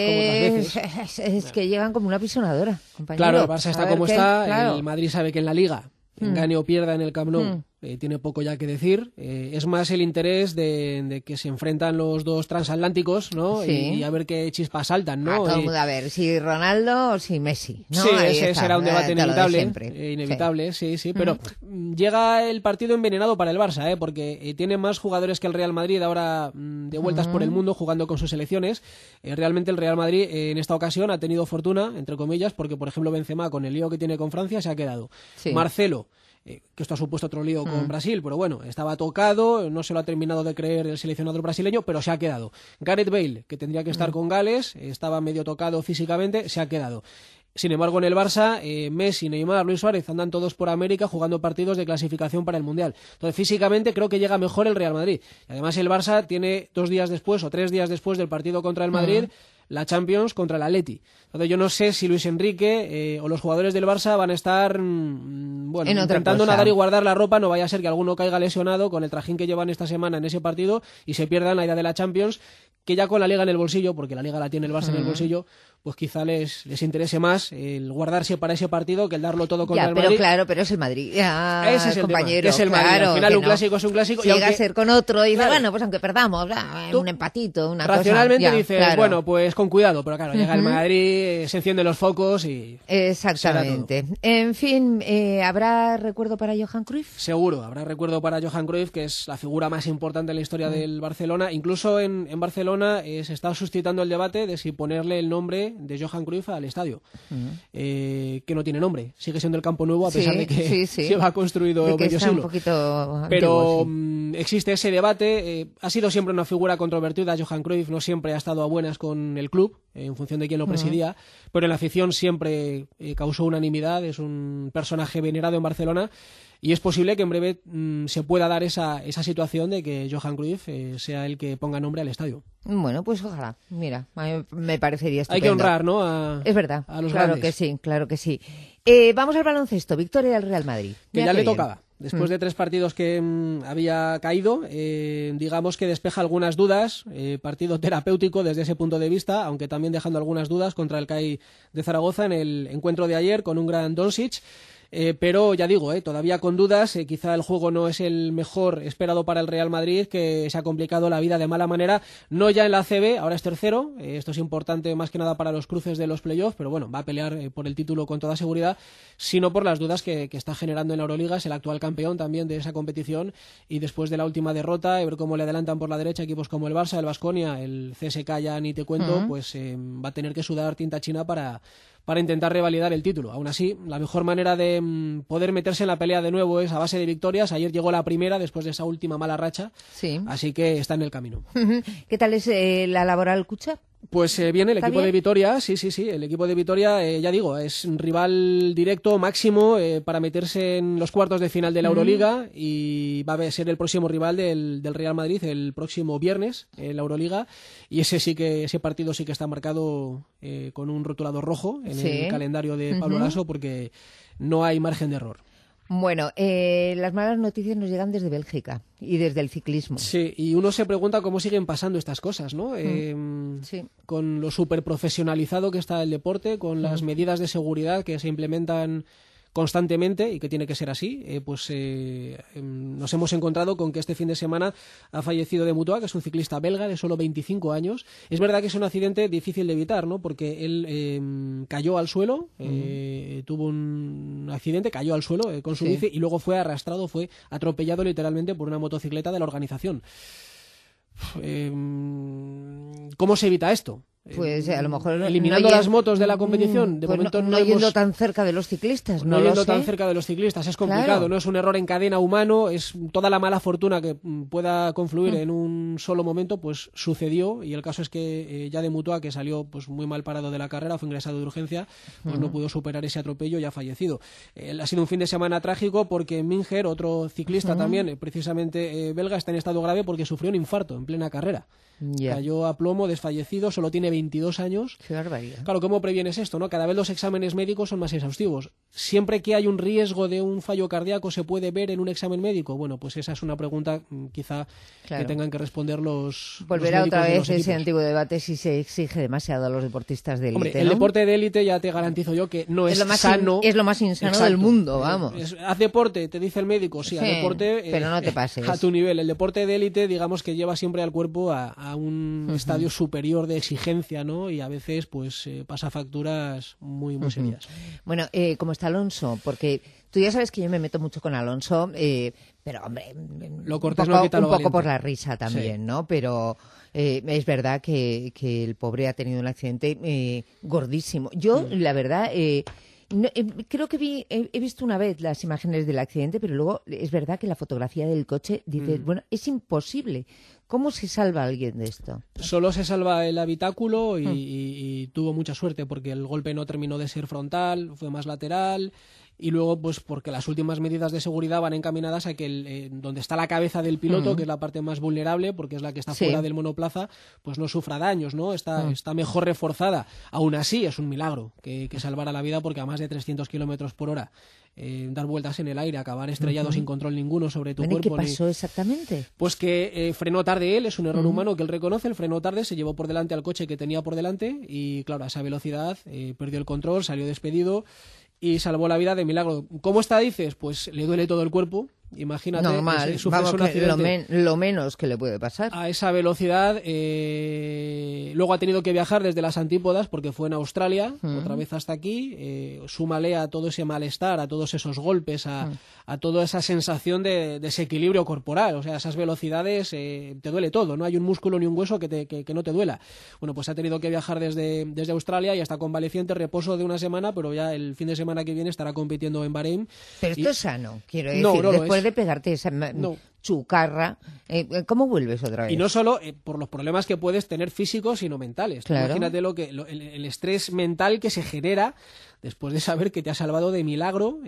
que llegan como una pisonadora, compañero. Claro, el Barça está como está, el Madrid sabe que en la Liga, gane o pierda en el Camp Nou, tiene poco ya que decir. Es más el interés de que se enfrentan los dos transatlánticos, ¿no? Sí. Y a ver qué chispas saltan, ¿no? Todo el mundo a ver si Ronaldo o si Messi, ¿no? Sí, ese será un debate inevitable, sí, pero llega el partido envenenado para el Barça, porque tiene más jugadores que el Real Madrid ahora de vueltas por el mundo jugando con sus selecciones. Realmente el Real Madrid en esta ocasión ha tenido fortuna, entre comillas, porque por ejemplo Benzema, con el lío que tiene con Francia, se ha quedado. Marcelo, que esto ha supuesto otro lío con Brasil, pero bueno, estaba tocado, no se lo ha terminado de creer el seleccionador brasileño, pero se ha quedado. Gareth Bale, que tendría que estar con Gales, estaba medio tocado físicamente, se ha quedado. Sin embargo, en el Barça, Messi, Neymar, Luis Suárez andan todos por América jugando partidos de clasificación para el Mundial. Entonces, físicamente creo que llega mejor el Real Madrid. Y además, el Barça tiene 2 días después o 3 días después del partido contra el Madrid, la Champions contra el Atleti. Entonces yo no sé si Luis Enrique o los jugadores del Barça van a estar intentando nadar y guardar la ropa, no vaya a ser que alguno caiga lesionado con el trajín que llevan esta semana en ese partido y se pierdan la idea de la Champions, que ya con la Liga en el bolsillo, porque la Liga la tiene el Barça en el bolsillo, pues quizá les interese más el guardarse para ese partido que el darlo todo contra el Madrid. Pero es el Madrid. Ese es el compañero, tema, que es el Madrid. Al final un clásico es un clásico. Si llega a ser con otro y dice, bueno, pues aunque perdamos, un empatito, una racionalmente cosa. Dices, bueno, pues con cuidado, pero claro, llega el Madrid, se encienden los focos y... Exactamente. En fin, ¿habrá recuerdo para Johan Cruyff? Seguro, habrá recuerdo para Johan Cruyff, que es la figura más importante en la historia del Barcelona. Incluso en Barcelona se está suscitando el debate de si ponerle el nombre de Johan Cruyff al estadio, que no tiene nombre, sigue siendo el Campo Nuevo a pesar de que lleva construido medio siglo. Pero existe ese debate. Ha sido siempre una figura controvertida. Johan Cruyff no siempre ha estado a buenas con el club, en función de quién lo presidía, pero en la afición siempre causó unanimidad. Es un personaje venerado en Barcelona. Y es posible que en breve se pueda dar esa situación de que Johan Cruyff sea el que ponga nombre al estadio. Bueno, pues ojalá. Mira, me parecería estupendo. Hay que honrar, ¿no? Es verdad. A los claro grandes. Claro que sí. Vamos al baloncesto. Victoria del Real Madrid. Que ya le tocaba. Después de 3 partidos que había caído, digamos que despeja algunas dudas. Partido terapéutico desde ese punto de vista, aunque también dejando algunas dudas contra el CAI de Zaragoza en el encuentro de ayer con un gran Doncic. Pero ya digo, todavía con dudas, quizá el juego no es el mejor esperado para el Real Madrid, que se ha complicado la vida de mala manera, no ya en la ACB, ahora es tercero, esto es importante más que nada para los cruces de los playoffs, pero bueno, va a pelear por el título con toda seguridad, sino por las dudas que está generando en la Euroliga, es el actual campeón también de esa competición, y después de la última derrota, ver cómo le adelantan por la derecha equipos como el Barça, el Baskonia, el CSKA ya ni te cuento, pues va a tener que sudar tinta china para para intentar revalidar el título. Aún así, la mejor manera de poder meterse en la pelea de nuevo es a base de victorias. Ayer llegó la primera después de esa última mala racha, sí. Así que está en el camino. ¿Qué tal es la Laboral Cucha? Pues viene el equipo bien? de Vitoria, sí, el equipo de Vitoria, ya digo, es un rival directo máximo para meterse en los cuartos de final de la Euroliga y va a ser el próximo rival del Real Madrid el próximo viernes en la Euroliga, y ese partido sí que está marcado con un rotulador rojo en el calendario de Pablo Lasso, porque no hay margen de error. Bueno, las malas noticias nos llegan desde Bélgica y desde el ciclismo. Sí, y uno se pregunta cómo siguen pasando estas cosas, ¿no? Sí. Con lo súper profesionalizado que está el deporte, con las medidas de seguridad que se implementan constantemente y que tiene que ser así, nos hemos encontrado con que este fin de semana ha fallecido de Mutua, que es un ciclista belga de solo 25 años. Es verdad que es un accidente difícil de evitar, ¿no? Porque él cayó al suelo, tuvo un accidente, cayó al suelo con su bici y luego fue arrastrado, fue atropellado literalmente por una motocicleta de la organización. ¿Cómo se evita esto? Pues a lo mejor eliminando las motos de la competición. De momento no yendo tan cerca de los ciclistas. No yendo tan cerca de los ciclistas, es complicado. Claro. No es un error en cadena humano, es toda la mala fortuna que pueda confluir en un solo momento, pues sucedió, y el caso es que ya de Mutua, que salió pues muy mal parado de la carrera, fue ingresado de urgencia, pues no pudo superar ese atropello y ha fallecido. Ha sido un fin de semana trágico porque Minger, otro ciclista también, precisamente belga, está en estado grave porque sufrió un infarto en plena carrera. Cayó a plomo, desfallecido, solo tiene 22 años. Qué barbaridad. Claro, ¿cómo previenes esto, no? Cada vez los exámenes médicos son más exhaustivos. Siempre que hay un riesgo de un fallo cardíaco, ¿se puede ver en un examen médico? Bueno, pues esa es una pregunta quizá que tengan que responder los Volverá los otra vez ese ese antiguo debate si se exige demasiado a los deportistas de élite. Hombre, el deporte de élite ya te garantizo yo que no es sano. Es lo más insano del mundo, vamos. Haz deporte, te dice el médico, sí, haz deporte, pero no te pases. A tu nivel. El deporte de élite, digamos que lleva siempre al cuerpo a un estadio superior de exigencia, ¿no? Y a veces pues pasa facturas muy serias. Bueno, ¿cómo está Alonso? Porque tú ya sabes que yo me meto mucho con Alonso, pero hombre, lo cortés un poco por la risa también, ¿no? Pero es verdad que el pobre ha tenido un accidente gordísimo. Yo, la verdad... creo que he visto una vez las imágenes del accidente, pero luego es verdad que la fotografía del coche dice, bueno, es imposible. ¿Cómo se salva alguien de esto? Solo se salva el habitáculo y tuvo mucha suerte porque el golpe no terminó de ser frontal, fue más lateral. Y luego, pues porque las últimas medidas de seguridad van encaminadas a que donde está la cabeza del piloto, que es la parte más vulnerable, porque es la que está fuera del monoplaza, pues no sufra daños, ¿no? Está mejor reforzada. Aún así, es un milagro que salvara la vida, porque a más de 300 kilómetros por hora, dar vueltas en el aire, acabar estrellado sin control ninguno sobre tu cuerpo. ¿Qué pasó exactamente? Pues que frenó tarde él, es un error humano que él reconoce, él frenó tarde, se llevó por delante al coche que tenía por delante y, claro, a esa velocidad perdió el control, salió despedido y salvó la vida de milagro. ¿Cómo está, dices? Pues le duele todo el cuerpo. Imagínate, normal, sufres un accidente lo menos que le puede pasar. A esa velocidad, luego ha tenido que viajar desde las antípodas porque fue en Australia, otra vez hasta aquí, súmale a todo ese malestar, a todos esos golpes, a toda esa sensación de desequilibrio corporal, o sea, esas velocidades, te duele todo, no hay un músculo ni un hueso que no te duela. Bueno, pues ha tenido que viajar desde Australia y hasta convaleciente, reposo de una semana, pero ya el fin de semana que viene estará compitiendo en Bahrein. Pero esto es sano, quiero decir, después de pegarte esa chucarra, ¿cómo vuelves otra vez? Y no solo por los problemas que puedes tener físicos, sino mentales. Claro. Imagínate el estrés mental que se genera después de saber que te has salvado de milagro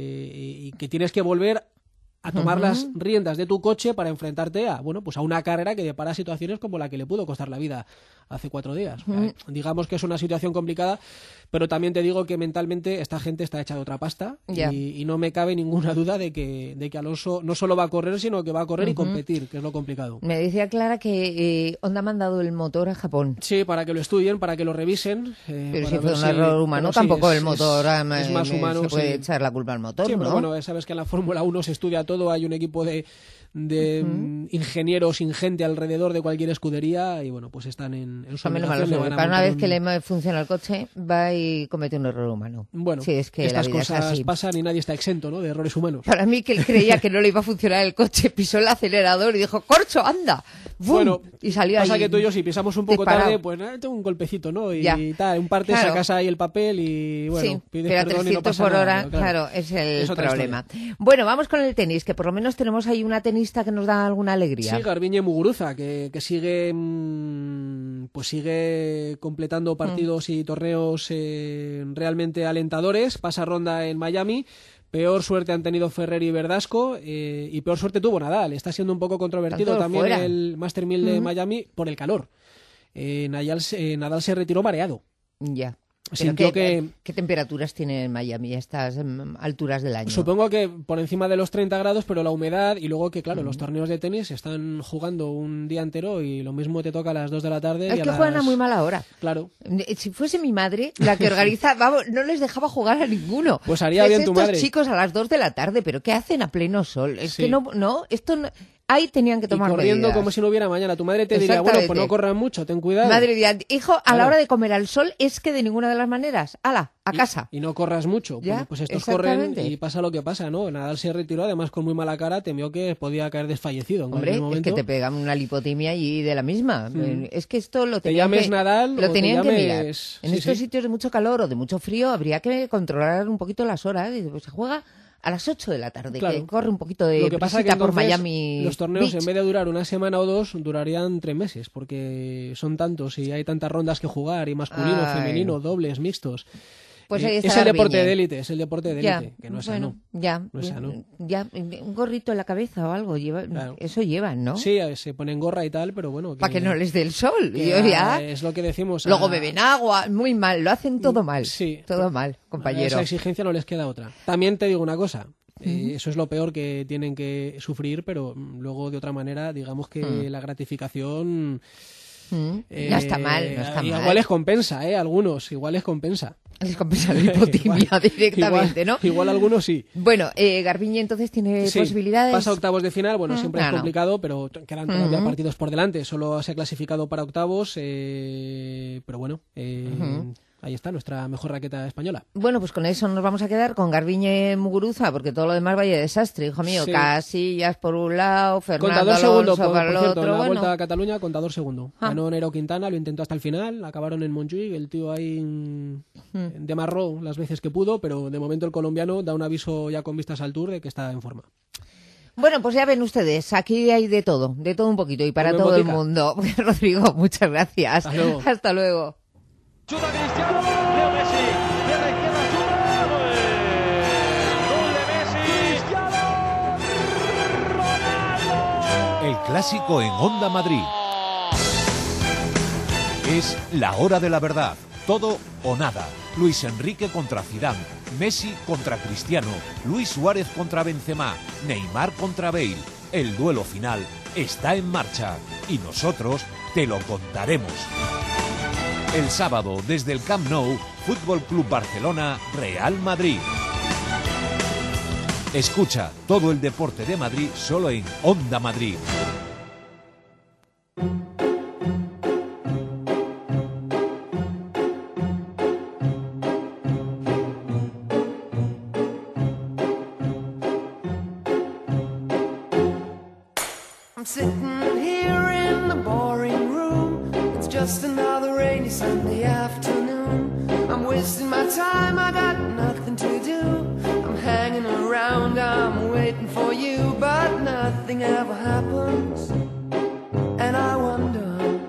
y que tienes que volver a tomar las riendas de tu coche para enfrentarte a una carrera que depara situaciones como la que le pudo costar la vida hace 4 días. Digamos que es una situación complicada, pero también te digo que mentalmente esta gente está hecha de otra pasta y no me cabe ninguna duda de que Alonso no solo va a correr, sino que va a correr y competir, que es lo complicado. Me decía Clara que Honda ha mandado el motor a Japón. Sí, para que lo estudien, para que lo revisen. Pero si fue un error humano, tampoco el motor es más humano. Se puede echar la culpa al motor, sí, ¿no? pero bueno, sabes que en la Fórmula 1 se estudia todo, hay un equipo de ingenieros ingente alrededor de cualquier escudería y bueno, pues están en su obligación. Para una vez que le funciona el coche, va y comete un error humano. Bueno, sí, es que estas la vida cosas es así. pasan y nadie está exento, ¿no?, de errores humanos. Para mí, que él creía que no le iba a funcionar el coche, pisó el acelerador y dijo, ¡corcho, anda! ¡Bum! Bueno, y salió pasa ahí que tú y yo, si pisamos un poco disparado. tarde, pues tengo un golpecito, ¿no? Y Ya. tal, un parte Claro. sacas ahí el papel y bueno, sí, pides pero a perdón 300 y no pasa por hora, nada. claro, es el Es otra problema. Bueno, vamos con el tenis, que por lo menos tenemos ahí una tenista que nos da alguna alegría. Sí, Garbiñe Muguruza, que sigue pues sigue completando partidos y torneos realmente alentadores. Pasa ronda en Miami. Peor suerte han tenido Ferrer y Verdasco y peor suerte tuvo Nadal. Está siendo un poco controvertido también fuera. el Master 1000 de Miami por el calor. Nadal se retiró mareado. Ya. Sintió ¿Qué temperaturas tiene en Miami a estas alturas del año? Supongo que por encima de los 30 grados, pero la humedad y luego que, claro, los torneos de tenis están jugando un día entero y lo mismo te toca a las 2 de la tarde. Es que juegan a muy mala hora. Claro. Si fuese mi madre la que organiza, vamos, no les dejaba jugar a ninguno. Pues haría bien tu madre. Estos chicos a las 2 de la tarde, ¿pero qué hacen a pleno sol? Es Sí. que esto no... Ahí tenían que tomar y corriendo medidas. como si no hubiera mañana. Tu madre te diría, bueno, pues no corran mucho, ten cuidado. Madre mía, hijo, a la Claro. hora de comer al sol es que de ninguna de las maneras, ¡hala! A casa. Y no corras mucho. Ya, Bueno, pues estos corren exactamente. y pasa lo que pasa, ¿no? Nadal se retiró, además con muy mala cara, temió que podía caer desfallecido en Hombre, cualquier es momento. que te pegan una lipotimia y de la misma. Es que esto lo Te tenían llames que, Nadal lo o tenían te que llames- mirar. En Sí, estos sí. sitios de mucho calor o de mucho frío habría que controlar un poquito las horas. Y, pues, se juega a las 8 de la tarde, Claro. que corre un poquito de Lo que pasa es que brisita por entonces Miami los torneos, Beach. en vez de durar una semana o dos, durarían 3 meses, porque son tantos y hay tantas rondas que jugar, y masculino, Ay. femenino, dobles, mixtos. Pues ahí está es el deporte Garbiñe. de élite, es el deporte de élite, Ya, que no es bueno, sano. ya, No es sano. ya, un gorrito en la cabeza o algo, Claro. eso llevan, ¿no? Sí, se ponen gorra y tal, pero bueno. Para que no les dé el sol. que Yo ya... es lo que decimos. Luego beben agua, muy mal, lo hacen todo mal. Sí. Todo mal, A compañero. esa exigencia no les queda otra. También te digo una cosa. Eso es lo peor que tienen que sufrir, pero luego de otra manera, digamos que la gratificación... No está mal, no está mal. Igual les compensa, algunos, igual les compensa. Les compensa la hipotimia directamente, ¿no? Igual algunos sí. Bueno, Garbiñe entonces tiene Sí, posibilidades. pasa a octavos de final, bueno, siempre es Claro. complicado, pero quedan todavía partidos por delante. Solo se ha clasificado para octavos, pero bueno, ahí está nuestra mejor raqueta española. Bueno, pues con eso nos vamos a quedar con Garbiñe Muguruza, porque todo lo demás vaya desastre, hijo mío. Sí. Casillas por un lado, Fernando Contador segundo, Alonso para el por cierto, otro. en la Bueno, Vuelta a Cataluña, contador segundo. Ah. Ganó Nairo Quintana, lo intentó hasta el final, acabaron en Montjuïc, el tío ahí demarró las veces que pudo, pero de momento el colombiano da un aviso ya con vistas al Tour de que está en forma. Bueno, pues ya ven ustedes, aquí hay de todo un poquito y para Come todo el botica. mundo. Rodrigo, muchas gracias. Hasta luego. Hasta luego. Chuta Cristiano, Leo Messi, de la izquierda chuta, gol de Messi, Cristiano Ronaldo. El clásico en Onda Madrid. Es la hora de la verdad. Todo o nada. Luis Enrique contra Zidane, Messi contra Cristiano, Luis Suárez contra Benzema, Neymar contra Bale. El duelo final está en marcha y nosotros te lo contaremos. El sábado, desde el Camp Nou, Fútbol Club Barcelona, Real Madrid. Escucha todo el deporte de Madrid solo en Onda Madrid. I'm sitting here in the boring room. It's just another rainy Sunday afternoon. I'm wasting my time, I got nothing to do. I'm hanging around, I'm waiting for you, but nothing ever happens. And I wonder,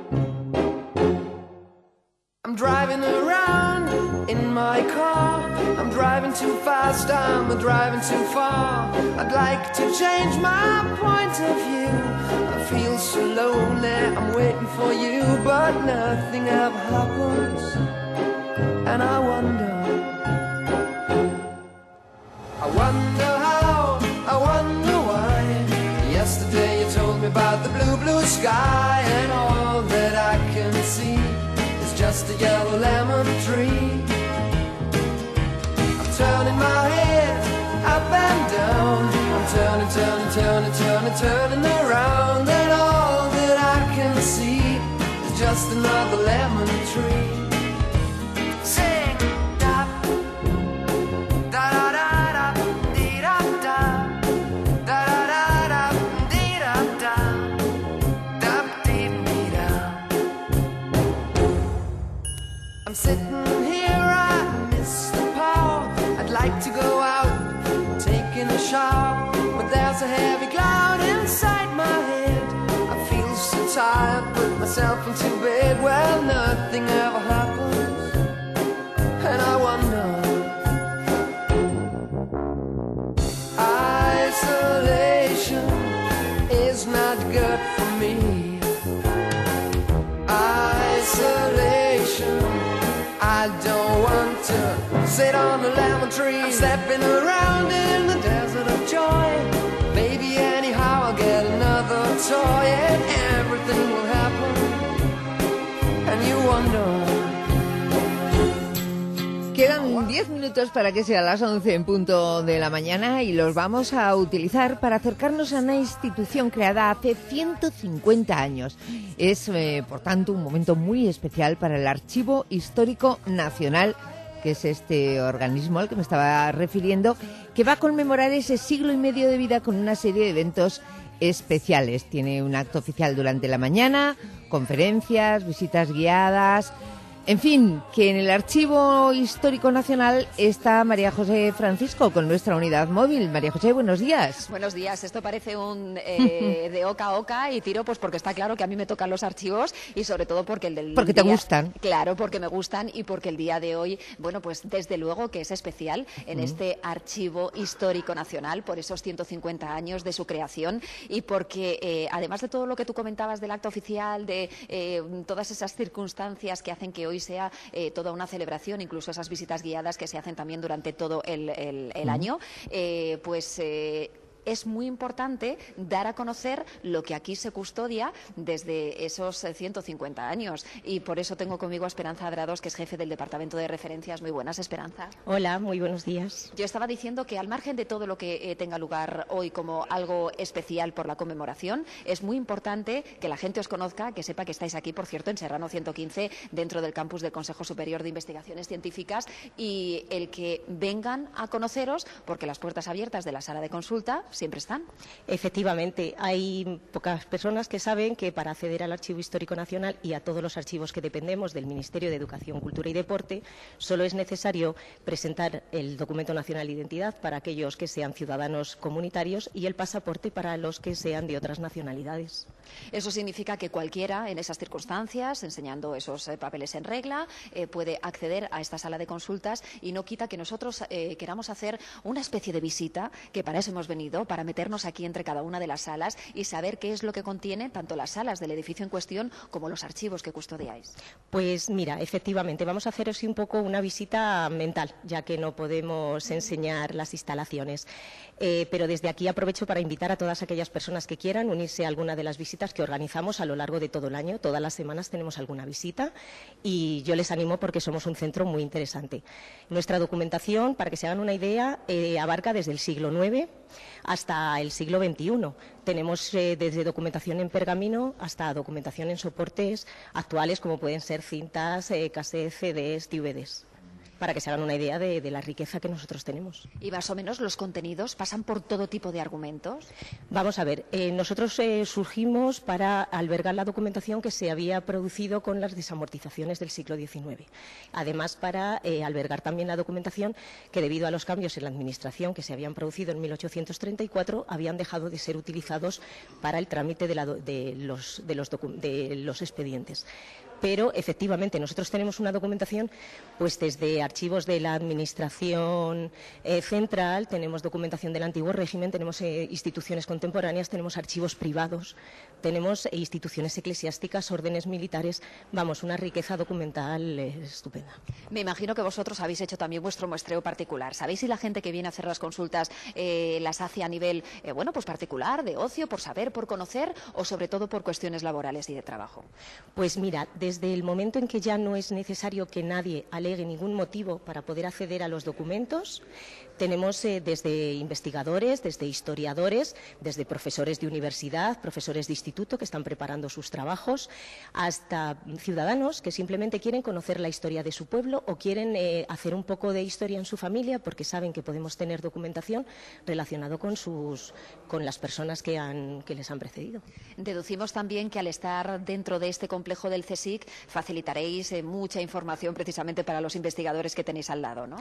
I'm driving around in my car. I'm driving too fast, I'm driving too far. I'd like to change my point of view. I feel so lonely, I'm waiting for you, but nothing ever happens. And I wonder how, I wonder why. Yesterday you told me about the blue, blue sky, and all that I can see is just a yellow lemon tree. I'm turning my head up and down. I'm turning, turning, turning, turning, I'm turning around and all that I can see is just another lemon tree. Sing da da da da da dee da da da da da dee da da da dee dee da. I'm sitting here, I miss the power. I'd like to go out taking a shower, but there's a heavy cloud inside my head. I feel so tired, put myself into bed. Well, nothing ever happens, and I wonder. Isolation is not good for me. Isolation, I don't want to sit on a lemon tree. I'm stepping around in the desert of joy. Maybe anyhow I'll get another toy and everything will happen. And you wonder. Quedan 10 minutos para que sea las 11 en punto de la mañana y los vamos a utilizar para acercarnos a una institución creada hace 150 años. Es, por tanto, un momento muy especial para el Archivo Histórico Nacional, que es este organismo al que me estaba refiriendo, que va a conmemorar ese siglo y medio de vida con una serie de eventos especiales. Tiene un acto oficial durante la mañana, conferencias, visitas guiadas. En fin, que en el Archivo Histórico Nacional está María José Francisco con nuestra unidad móvil. María José, buenos días. Buenos días. Esto parece un de oca a oca y tiro pues porque está claro que a mí me tocan los archivos y sobre todo porque el del Porque te gustan. Claro, porque me gustan y porque el día de hoy, bueno, pues desde luego que es especial en este Archivo Histórico Nacional por esos 150 años de su creación y porque además de todo lo que tú comentabas del acto oficial, de todas esas circunstancias que hacen que hoy sea toda una celebración, incluso esas visitas guiadas que se hacen también durante todo el año, es muy importante dar a conocer lo que aquí se custodia desde esos 150 años. Y por eso tengo conmigo a Esperanza Adrados, que es jefe del Departamento de Referencias. Muy buenas, Esperanza. Hola, muy buenos días. Yo estaba diciendo que al margen de todo lo que tenga lugar hoy como algo especial por la conmemoración, es muy importante que la gente os conozca, que sepa que estáis aquí, por cierto, en Serrano 115, dentro del campus del Consejo Superior de Investigaciones Científicas, y el que vengan a conoceros, porque las puertas abiertas de la sala de consulta siempre están. Efectivamente, hay pocas personas que saben que para acceder al Archivo Histórico Nacional y a todos los archivos que dependemos del Ministerio de Educación, Cultura y Deporte, solo es necesario presentar el Documento Nacional de Identidad para aquellos que sean ciudadanos comunitarios y el pasaporte para los que sean de otras nacionalidades. Eso significa que cualquiera en esas circunstancias, enseñando esos papeles en regla, puede acceder a esta sala de consultas y no quita que nosotros queramos hacer una especie de visita, que para eso hemos venido, para meternos aquí entre cada una de las salas y saber qué es lo que contiene tanto las salas del edificio en cuestión como los archivos que custodiáis. Pues mira, efectivamente, vamos a haceros un poco una visita mental, ya que no podemos enseñar las instalaciones. Pero desde aquí aprovecho para invitar a todas aquellas personas que quieran unirse a alguna de las visitas que organizamos a lo largo de todo el año. Todas las semanas tenemos alguna visita y yo les animo porque somos un centro muy interesante. Nuestra documentación, para que se hagan una idea, abarca desde el siglo IX hasta el siglo XXI. Tenemos desde documentación en pergamino hasta documentación en soportes actuales, como pueden ser cintas, cassettes, CDs, DVDs. Para que se hagan una idea de la riqueza que nosotros tenemos. ¿Y más o menos los contenidos pasan por todo tipo de argumentos? Vamos a ver, nosotros surgimos para albergar la documentación que se había producido con las desamortizaciones del siglo XIX. Además, para albergar también la documentación que, debido a los cambios en la Administración que se habían producido en 1834, habían dejado de ser utilizados para el trámite de los expedientes. Pero efectivamente nosotros tenemos una documentación pues desde archivos de la Administración central, tenemos documentación del antiguo régimen, tenemos instituciones contemporáneas, tenemos archivos privados, tenemos instituciones eclesiásticas, órdenes militares, vamos, una riqueza documental estupenda. Me imagino que vosotros habéis hecho también vuestro muestreo particular. ¿Sabéis si la gente que viene a hacer las consultas las hace a nivel pues particular, de ocio, por saber, por conocer o sobre todo por cuestiones laborales y de trabajo? Pues mira, desde desde el momento en que ya no es necesario que nadie alegue ningún motivo para poder acceder a los documentos, tenemos desde investigadores, desde historiadores, desde profesores de universidad, profesores de instituto que están preparando sus trabajos, hasta ciudadanos que simplemente quieren conocer la historia de su pueblo o quieren hacer un poco de historia en su familia porque saben que podemos tener documentación relacionado con las personas que les han precedido. Deducimos también que al estar dentro de este complejo del CSIC facilitaréis mucha información precisamente para los investigadores que tenéis al lado, ¿no?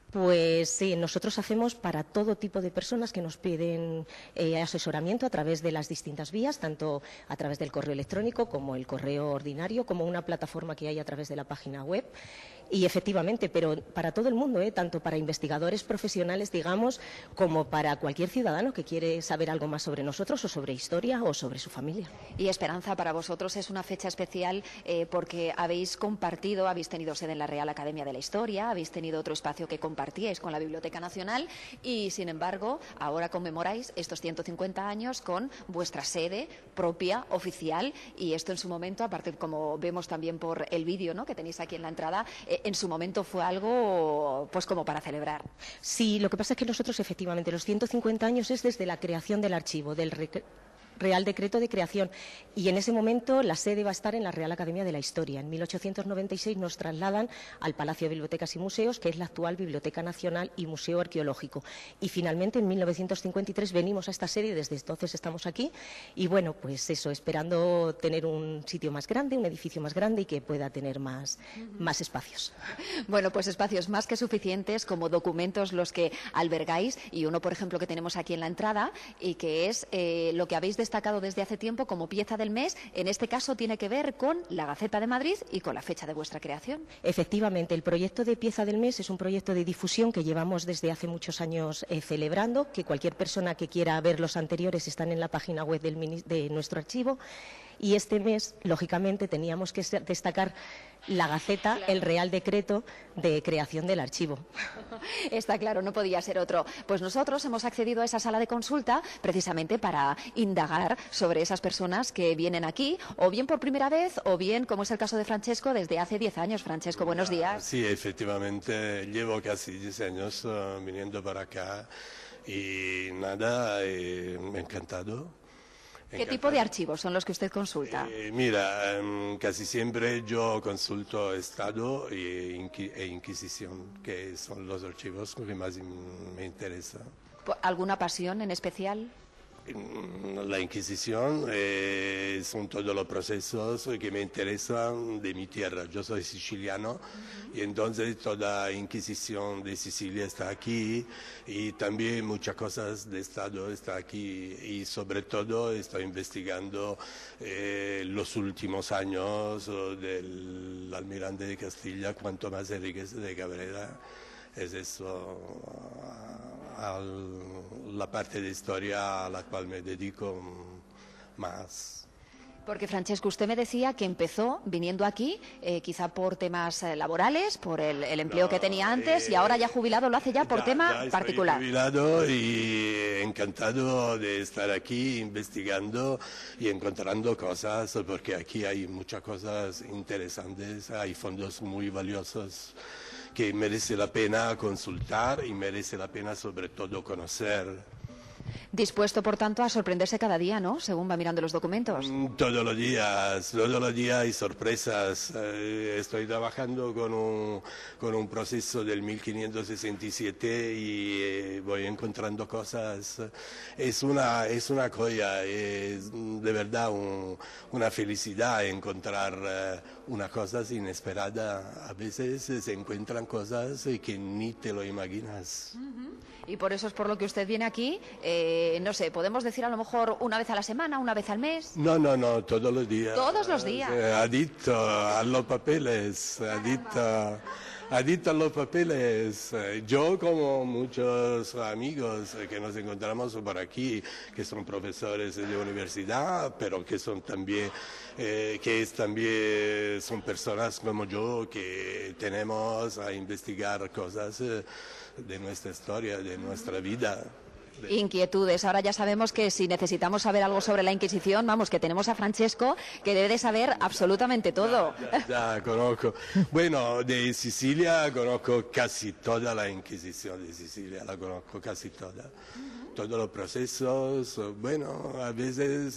Pues sí, nosotros hacemos para todo tipo de personas que nos piden asesoramiento a través de las distintas vías, tanto a través del correo electrónico como el correo ordinario, como una plataforma que hay a través de la página web. Y efectivamente, pero para todo el mundo, tanto para investigadores profesionales, digamos, como para cualquier ciudadano que quiere saber algo más sobre nosotros o sobre historia o sobre su familia. Y Esperanza, para vosotros es una fecha especial porque habéis tenido sede en la Real Academia de la Historia, habéis tenido otro espacio que compartíais con la Biblioteca Nacional y, sin embargo, ahora conmemoráis estos 150 años con vuestra sede propia, oficial, y esto en su momento, aparte, como vemos también por el vídeo, ¿no?, que tenéis aquí en la entrada, en su momento fue algo pues como para celebrar. Sí, lo que pasa es que nosotros efectivamente los 150 años es desde la creación del archivo, del Real Decreto de Creación, y en ese momento la sede va a estar en la Real Academia de la Historia. En 1896 nos trasladan al Palacio de Bibliotecas y Museos, que es la actual Biblioteca Nacional y Museo Arqueológico. Y finalmente en 1953 venimos a esta sede y desde entonces estamos aquí. Y bueno, pues eso, esperando tener un sitio más grande, un edificio más grande y que pueda tener más espacios. Bueno, pues espacios más que suficientes, como documentos los que albergáis, y uno, por ejemplo, que tenemos aquí en la entrada y que es lo que habéis destacado desde hace tiempo como pieza del mes. En este caso tiene que ver con la Gaceta de Madrid y con la fecha de vuestra creación. Efectivamente, el proyecto de pieza del mes es un proyecto de difusión que llevamos desde hace muchos años celebrando, que cualquier persona que quiera ver los anteriores están en la página web de nuestro archivo. Y este mes, lógicamente, teníamos que destacar la Gaceta, claro, el Real Decreto de Creación del Archivo. Está claro, no podía ser otro. Pues nosotros hemos accedido a esa sala de consulta precisamente para indagar sobre esas personas que vienen aquí, o bien por primera vez, o bien, como es el caso de Francesco, desde hace 10 años. Francesco, buenos días. Sí, efectivamente, llevo casi 10 años viniendo para acá y nada, me ha encantado. ¿Qué tipo de archivos son los que usted consulta? Mira, casi siempre yo consulto Estado e Inquisición, que son los archivos que más me interesan. ¿Alguna pasión en especial? La Inquisición son todos los procesos que me interesan de mi tierra. Yo soy siciliano y entonces toda Inquisición de Sicilia está aquí y también muchas cosas de Estado está aquí y sobre todo estoy investigando los últimos años del almirante de Castilla, cuanto más Enríquez de Cabrera. Es eso, la parte de historia a la cual me dedico más. Porque, Francesco, usted me decía que empezó viniendo aquí, quizá por temas laborales, por el empleo que tenía antes, y ahora ya jubilado lo hace ya por tema particular. Jubilado y encantado de estar aquí investigando y encontrando cosas, porque aquí hay muchas cosas interesantes, hay fondos muy valiosos que merece la pena consultar y merece la pena sobre todo conocer. Dispuesto, por tanto, a sorprenderse cada día, ¿no?, según va mirando los documentos. Todos los días hay sorpresas. Estoy trabajando con un proceso del 1567 y voy encontrando cosas. Es una joya, es de verdad una felicidad encontrar una cosa inesperada. A veces se encuentran cosas que ni te lo imaginas. Y por eso es por lo que usted viene aquí. No sé, podemos decir a lo mejor una vez a la semana, una vez al mes. No, todos los días. Todos los días. Adicto a los papeles, adicto a los papeles. Yo, como muchos amigos que nos encontramos por aquí, que son profesores de universidad, pero que son también, son personas como yo que tenemos a investigar cosas de nuestra historia, de nuestra vida. Inquietudes. Ahora ya sabemos que si necesitamos saber algo sobre la Inquisición, vamos, que tenemos a Francesco, que debe de saber absolutamente todo. Ya conozco. Bueno, de Sicilia conozco casi toda la Inquisición de Sicilia, la conozco casi toda. Todos los procesos, bueno, a veces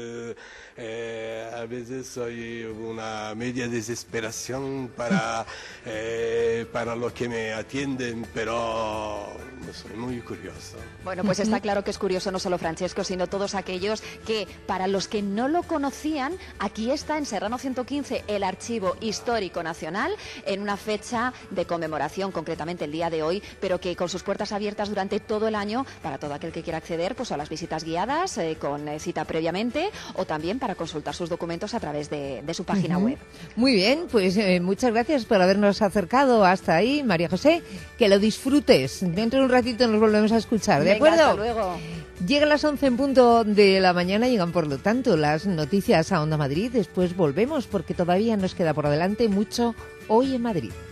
soy una media desesperación para los que me atienden, pero soy muy curioso. Bueno, pues está claro que es curioso no solo Francesco, sino todos aquellos que, para los que no lo conocían, aquí está en Serrano 115 el Archivo Histórico Nacional, en una fecha de conmemoración, concretamente el día de hoy, pero que con sus puertas abiertas durante todo el año para todo aquel que quiera acceder pues a las visitas guiadas con cita previamente, o también para consultar sus documentos a través de su página web. Muy bien, pues muchas gracias por habernos acercado hasta ahí, María José. Que lo disfrutes. Dentro de un ratito nos volvemos a escuchar, ¿de acuerdo? Hasta luego. Llegan las 11 en punto de la mañana, llegan por lo tanto las noticias a Onda Madrid. Después volvemos porque todavía nos queda por delante mucho hoy en Madrid.